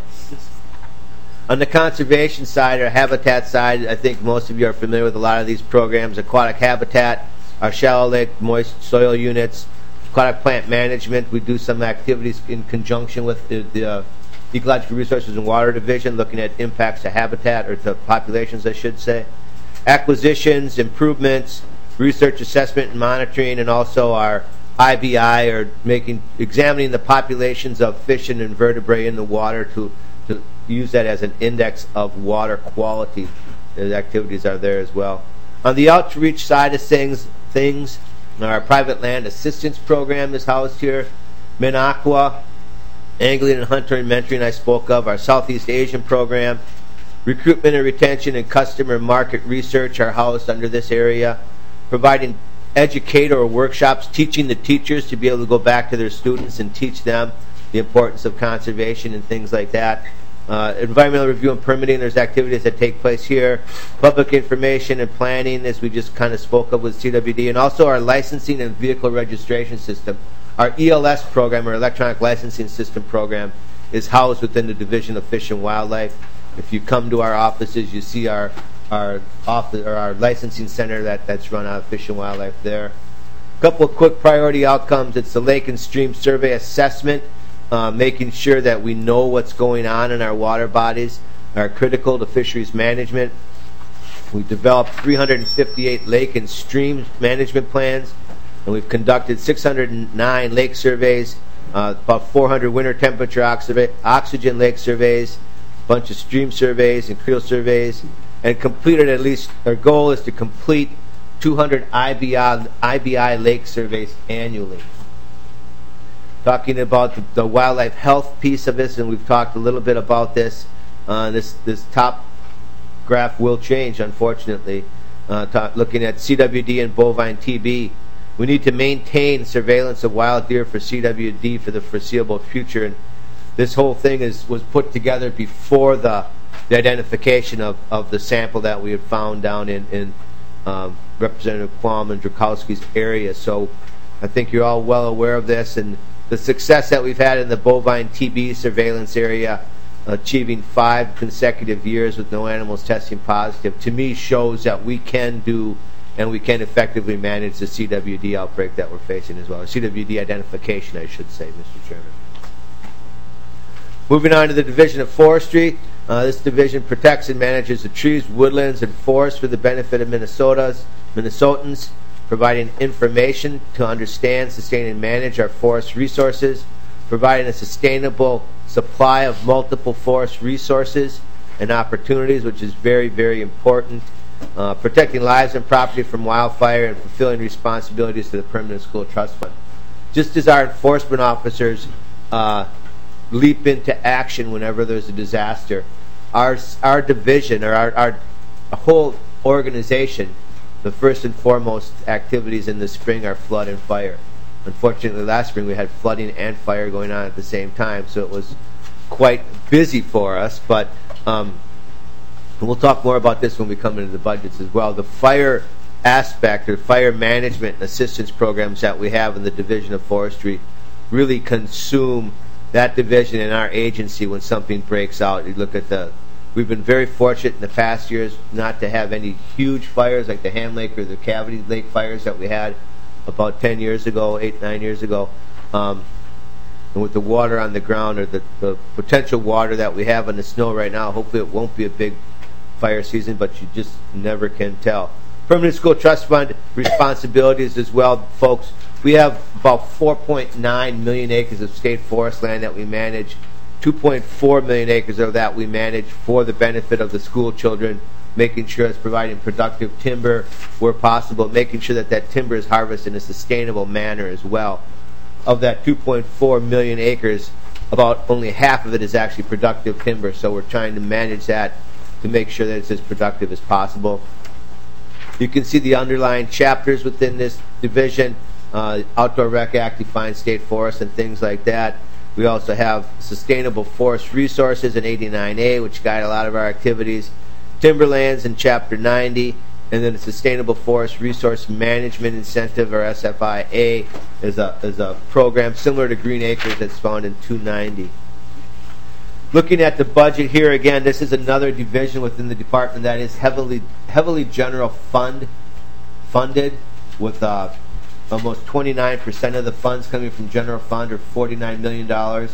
On the conservation side or habitat side, I think most of you are familiar with a lot of these programs. Aquatic habitat, our shallow lake moist soil units, aquatic plant management. We do some activities in conjunction with the Ecological Resources and Water Division, looking at impacts to habitat, or to populations, I should say. Acquisitions, improvements, research, assessment, and monitoring, and also our IBI, or examining the populations of fish and invertebrate in the water to use that as an index of water quality. The activities are there as well. On the outreach side of things, our private land assistance program is housed here. MinAqua, angling and hunter and mentoring I spoke of. Our Southeast Asian program. Recruitment and retention and customer market research are housed under this area. Providing educator workshops, teaching the teachers to be able to go back to their students and teach them the importance of conservation and things like that. Environmental review and permitting, there's activities that take place here. Public information and planning, as we just kind of spoke of with CWD, and also our licensing and vehicle registration system. Our ELS program, or electronic licensing system program, is housed within the Division of Fish and Wildlife. If you come to our offices, you see our office, or our licensing center that's run out of Fish and Wildlife there. A couple of quick priority outcomes. It's the Lake and Stream Survey Assessment. Making sure that we know what's going on in our water bodies are critical to fisheries management. We developed 358 lake and stream management plans And we've conducted 609 lake surveys, about 400 winter temperature oxygen lake surveys, a bunch of stream surveys and creel surveys, and completed at least, our goal is to complete 200 IBI lake surveys annually. Talking about the wildlife health piece of this, and we've talked a little bit about this. This top graph will change, unfortunately. Looking at CWD and bovine TB, we need to maintain surveillance of wild deer for CWD for the foreseeable future. And this whole thing was put together before the identification of the sample that we had found down in Representative Quam and Drakowski's area. So I think you're all well aware of this, and the success that we've had in the bovine TB surveillance area, achieving 5 consecutive years with no animals testing positive, to me shows that we can do and we can effectively manage the CWD outbreak that we're facing as well, or CWD identification, I should say, Mr. Chairman. Moving on to the Division of Forestry. This division protects and manages the trees, woodlands, and forests for the benefit of Minnesotans, providing information to understand, sustain, and manage our forest resources, providing a sustainable supply of multiple forest resources and opportunities, which is very, very important, protecting lives and property from wildfire, and fulfilling responsibilities to the Permanent School Trust Fund. Just as our enforcement officers leap into action whenever there's a disaster, our division, or our whole organization, the first and foremost activities in the spring are flood and fire. Unfortunately, last spring we had flooding and fire going on at the same time, so it was quite busy for us. But we'll talk more about this when we come into the budgets as well. The fire aspect, or fire management and assistance programs that we have in the Division of Forestry, really consume that division and our agency when something breaks out. You look at we've been very fortunate in the past years not to have any huge fires like the Ham Lake or the Cavity Lake fires that we had about 10 years ago, 8-9 years ago. And with the water on the ground, or the potential water that we have in the snow right now, hopefully it won't be a big fire season, but you just never can tell. Permanent School Trust Fund responsibilities as well, folks. We have about 4.9 million acres of state forest land that we manage. 2.4 million acres of that we manage for the benefit of the school children, making sure it's providing productive timber where possible, making sure that timber is harvested in a sustainable manner as well. Of that 2.4 million acres, about only half of it is actually productive timber, so we're trying to manage that to make sure that it's as productive as possible. You can see the underlying chapters within this division. Outdoor Rec Act defines state forests and things like that. We also have Sustainable Forest Resources in 89A, which guide a lot of our activities. Timberlands in Chapter 90, and then the Sustainable Forest Resource Management Incentive, or SFIA, is a program similar to Green Acres that's found in 290. Looking at the budget here again, this is another division within the department that is heavily general funded, with almost 29% of the funds coming from general fund, or $49 million.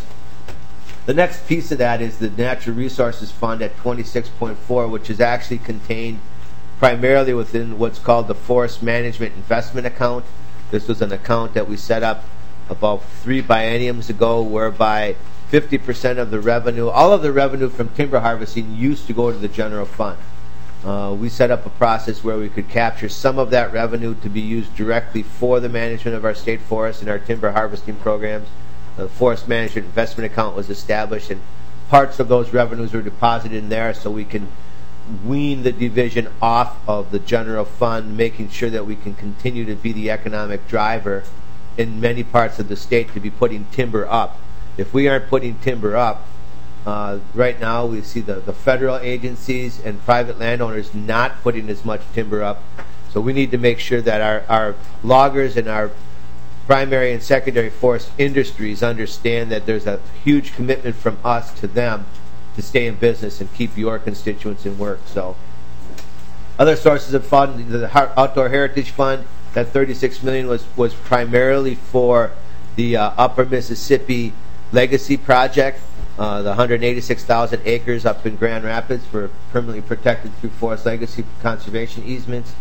The next piece of that is the Natural Resources Fund at 26.4, which is actually contained primarily within what's called the Forest Management Investment Account. This was an account that we set up about 3 bienniums ago, whereby 50% of the revenue, all of the revenue from timber harvesting, used to go to the general fund. We set up a process where we could capture some of that revenue to be used directly for the management of our state forests and our timber harvesting programs. The Forest Management Investment Account was established, and parts of those revenues were deposited in there so we can wean the division off of the general fund, making sure that we can continue to be the economic driver in many parts of the state to be putting timber up. If we aren't putting timber up, right now we see the federal agencies and private landowners not putting as much timber up. So we need to make sure that our loggers and our primary and secondary forest industries understand that there's a huge commitment from us to them to stay in business and keep your constituents in work. So other sources of fund, the Outdoor Heritage Fund, that $36 million was primarily for the Upper Mississippi Legacy Project. The 186,000 acres up in Grand Rapids for permanently protected through Forest Legacy conservation easements. It's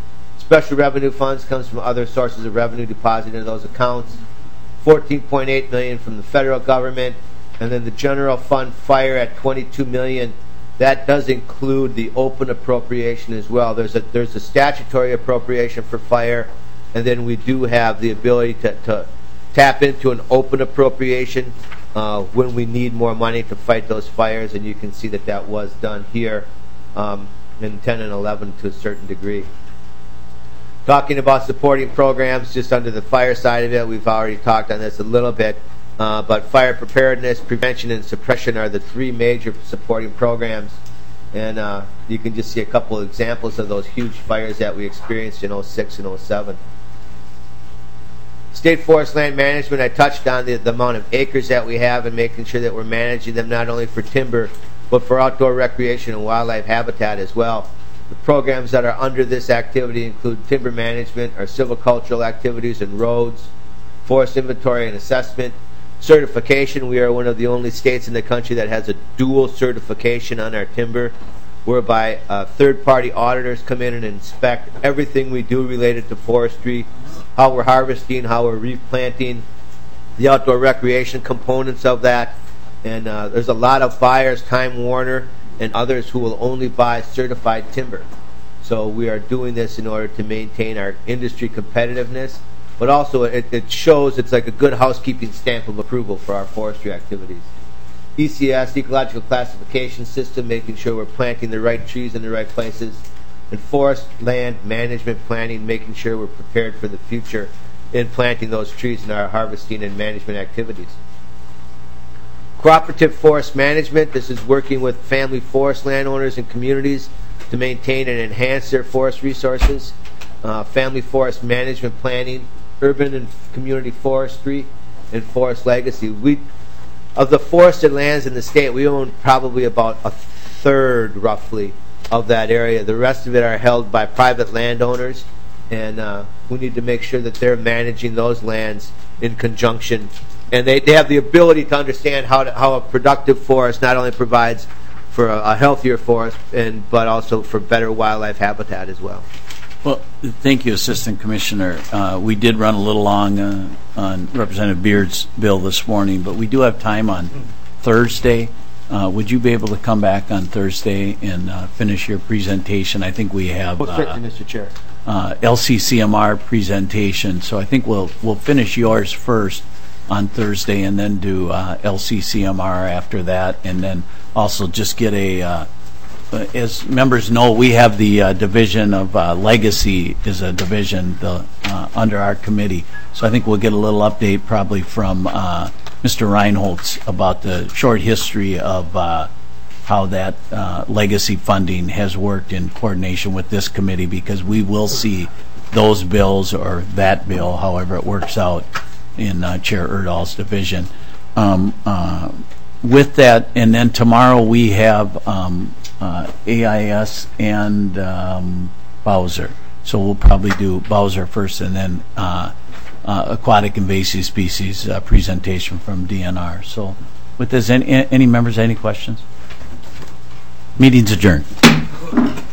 Special revenue funds comes from other sources of revenue deposited into those accounts. $14.8 million from the federal government, and then the general fund fire at $22 million. That does include the open appropriation as well. There's a statutory appropriation for fire, and then we do have the ability to tap into an open appropriation when we need more money to fight those fires, and you can see that was done here in 10 and 11 to a certain degree. Talking about supporting programs, just under the fire side of it, we've already talked on this a little bit, but fire preparedness, prevention, and suppression are the three major supporting programs. And you can just see a couple of examples of those huge fires that we experienced in 06 and 07. State forest land management, I touched on the amount of acres that we have and making sure that we're managing them not only for timber, but for outdoor recreation and wildlife habitat as well. The programs that are under this activity include timber management, our silvicultural activities and roads, forest inventory and assessment, certification. We are one of the only states in the country that has a dual certification on our timber, whereby third-party auditors come in and inspect everything we do related to forestry, how we're harvesting, how we're replanting, the outdoor recreation components of that. And there's a lot of buyers, Time Warner and others, who will only buy certified timber. So we are doing this in order to maintain our industry competitiveness, but also it shows it's like a good housekeeping stamp of approval for our forestry activities. ECS, Ecological Classification System, making sure we're planting the right trees in the right places. And forest land management planning, making sure we're prepared for the future in planting those trees in our harvesting and management activities. Cooperative forest management, this is working with family forest landowners and communities to maintain and enhance their forest resources. Family forest management planning, urban and community forestry, and forest legacy. Of the forested lands in the state, we own probably about a third, roughly, of that area. The rest of it are held by private landowners, and we need to make sure that they're managing those lands in conjunction. And they have the ability to understand how a productive forest not only provides for a healthier forest, but also for better wildlife habitat as well. Well, thank you, Assistant Commissioner. We did run a little long on Representative Beard's bill this morning, but we do have time on Thursday. Would you be able to come back on Thursday and finish your presentation? I think we have certainly, Mr. Chair. LCCMR presentation, so I think we'll finish yours first on Thursday and then do LCCMR after that, and then also just get as members know, we have the division of legacy is a division under our committee. So I think we'll get a little update probably from Mr. Reinholz about the short history of how that legacy funding has worked in coordination with this committee, because we will see those bills or that bill, however it works out, in Chair Erdahl's division. With that, and then tomorrow we have AIS and Bowser. So we'll probably do Bowser first and then aquatic invasive species presentation from DNR. So with this, any members, any questions? Meeting's adjourned.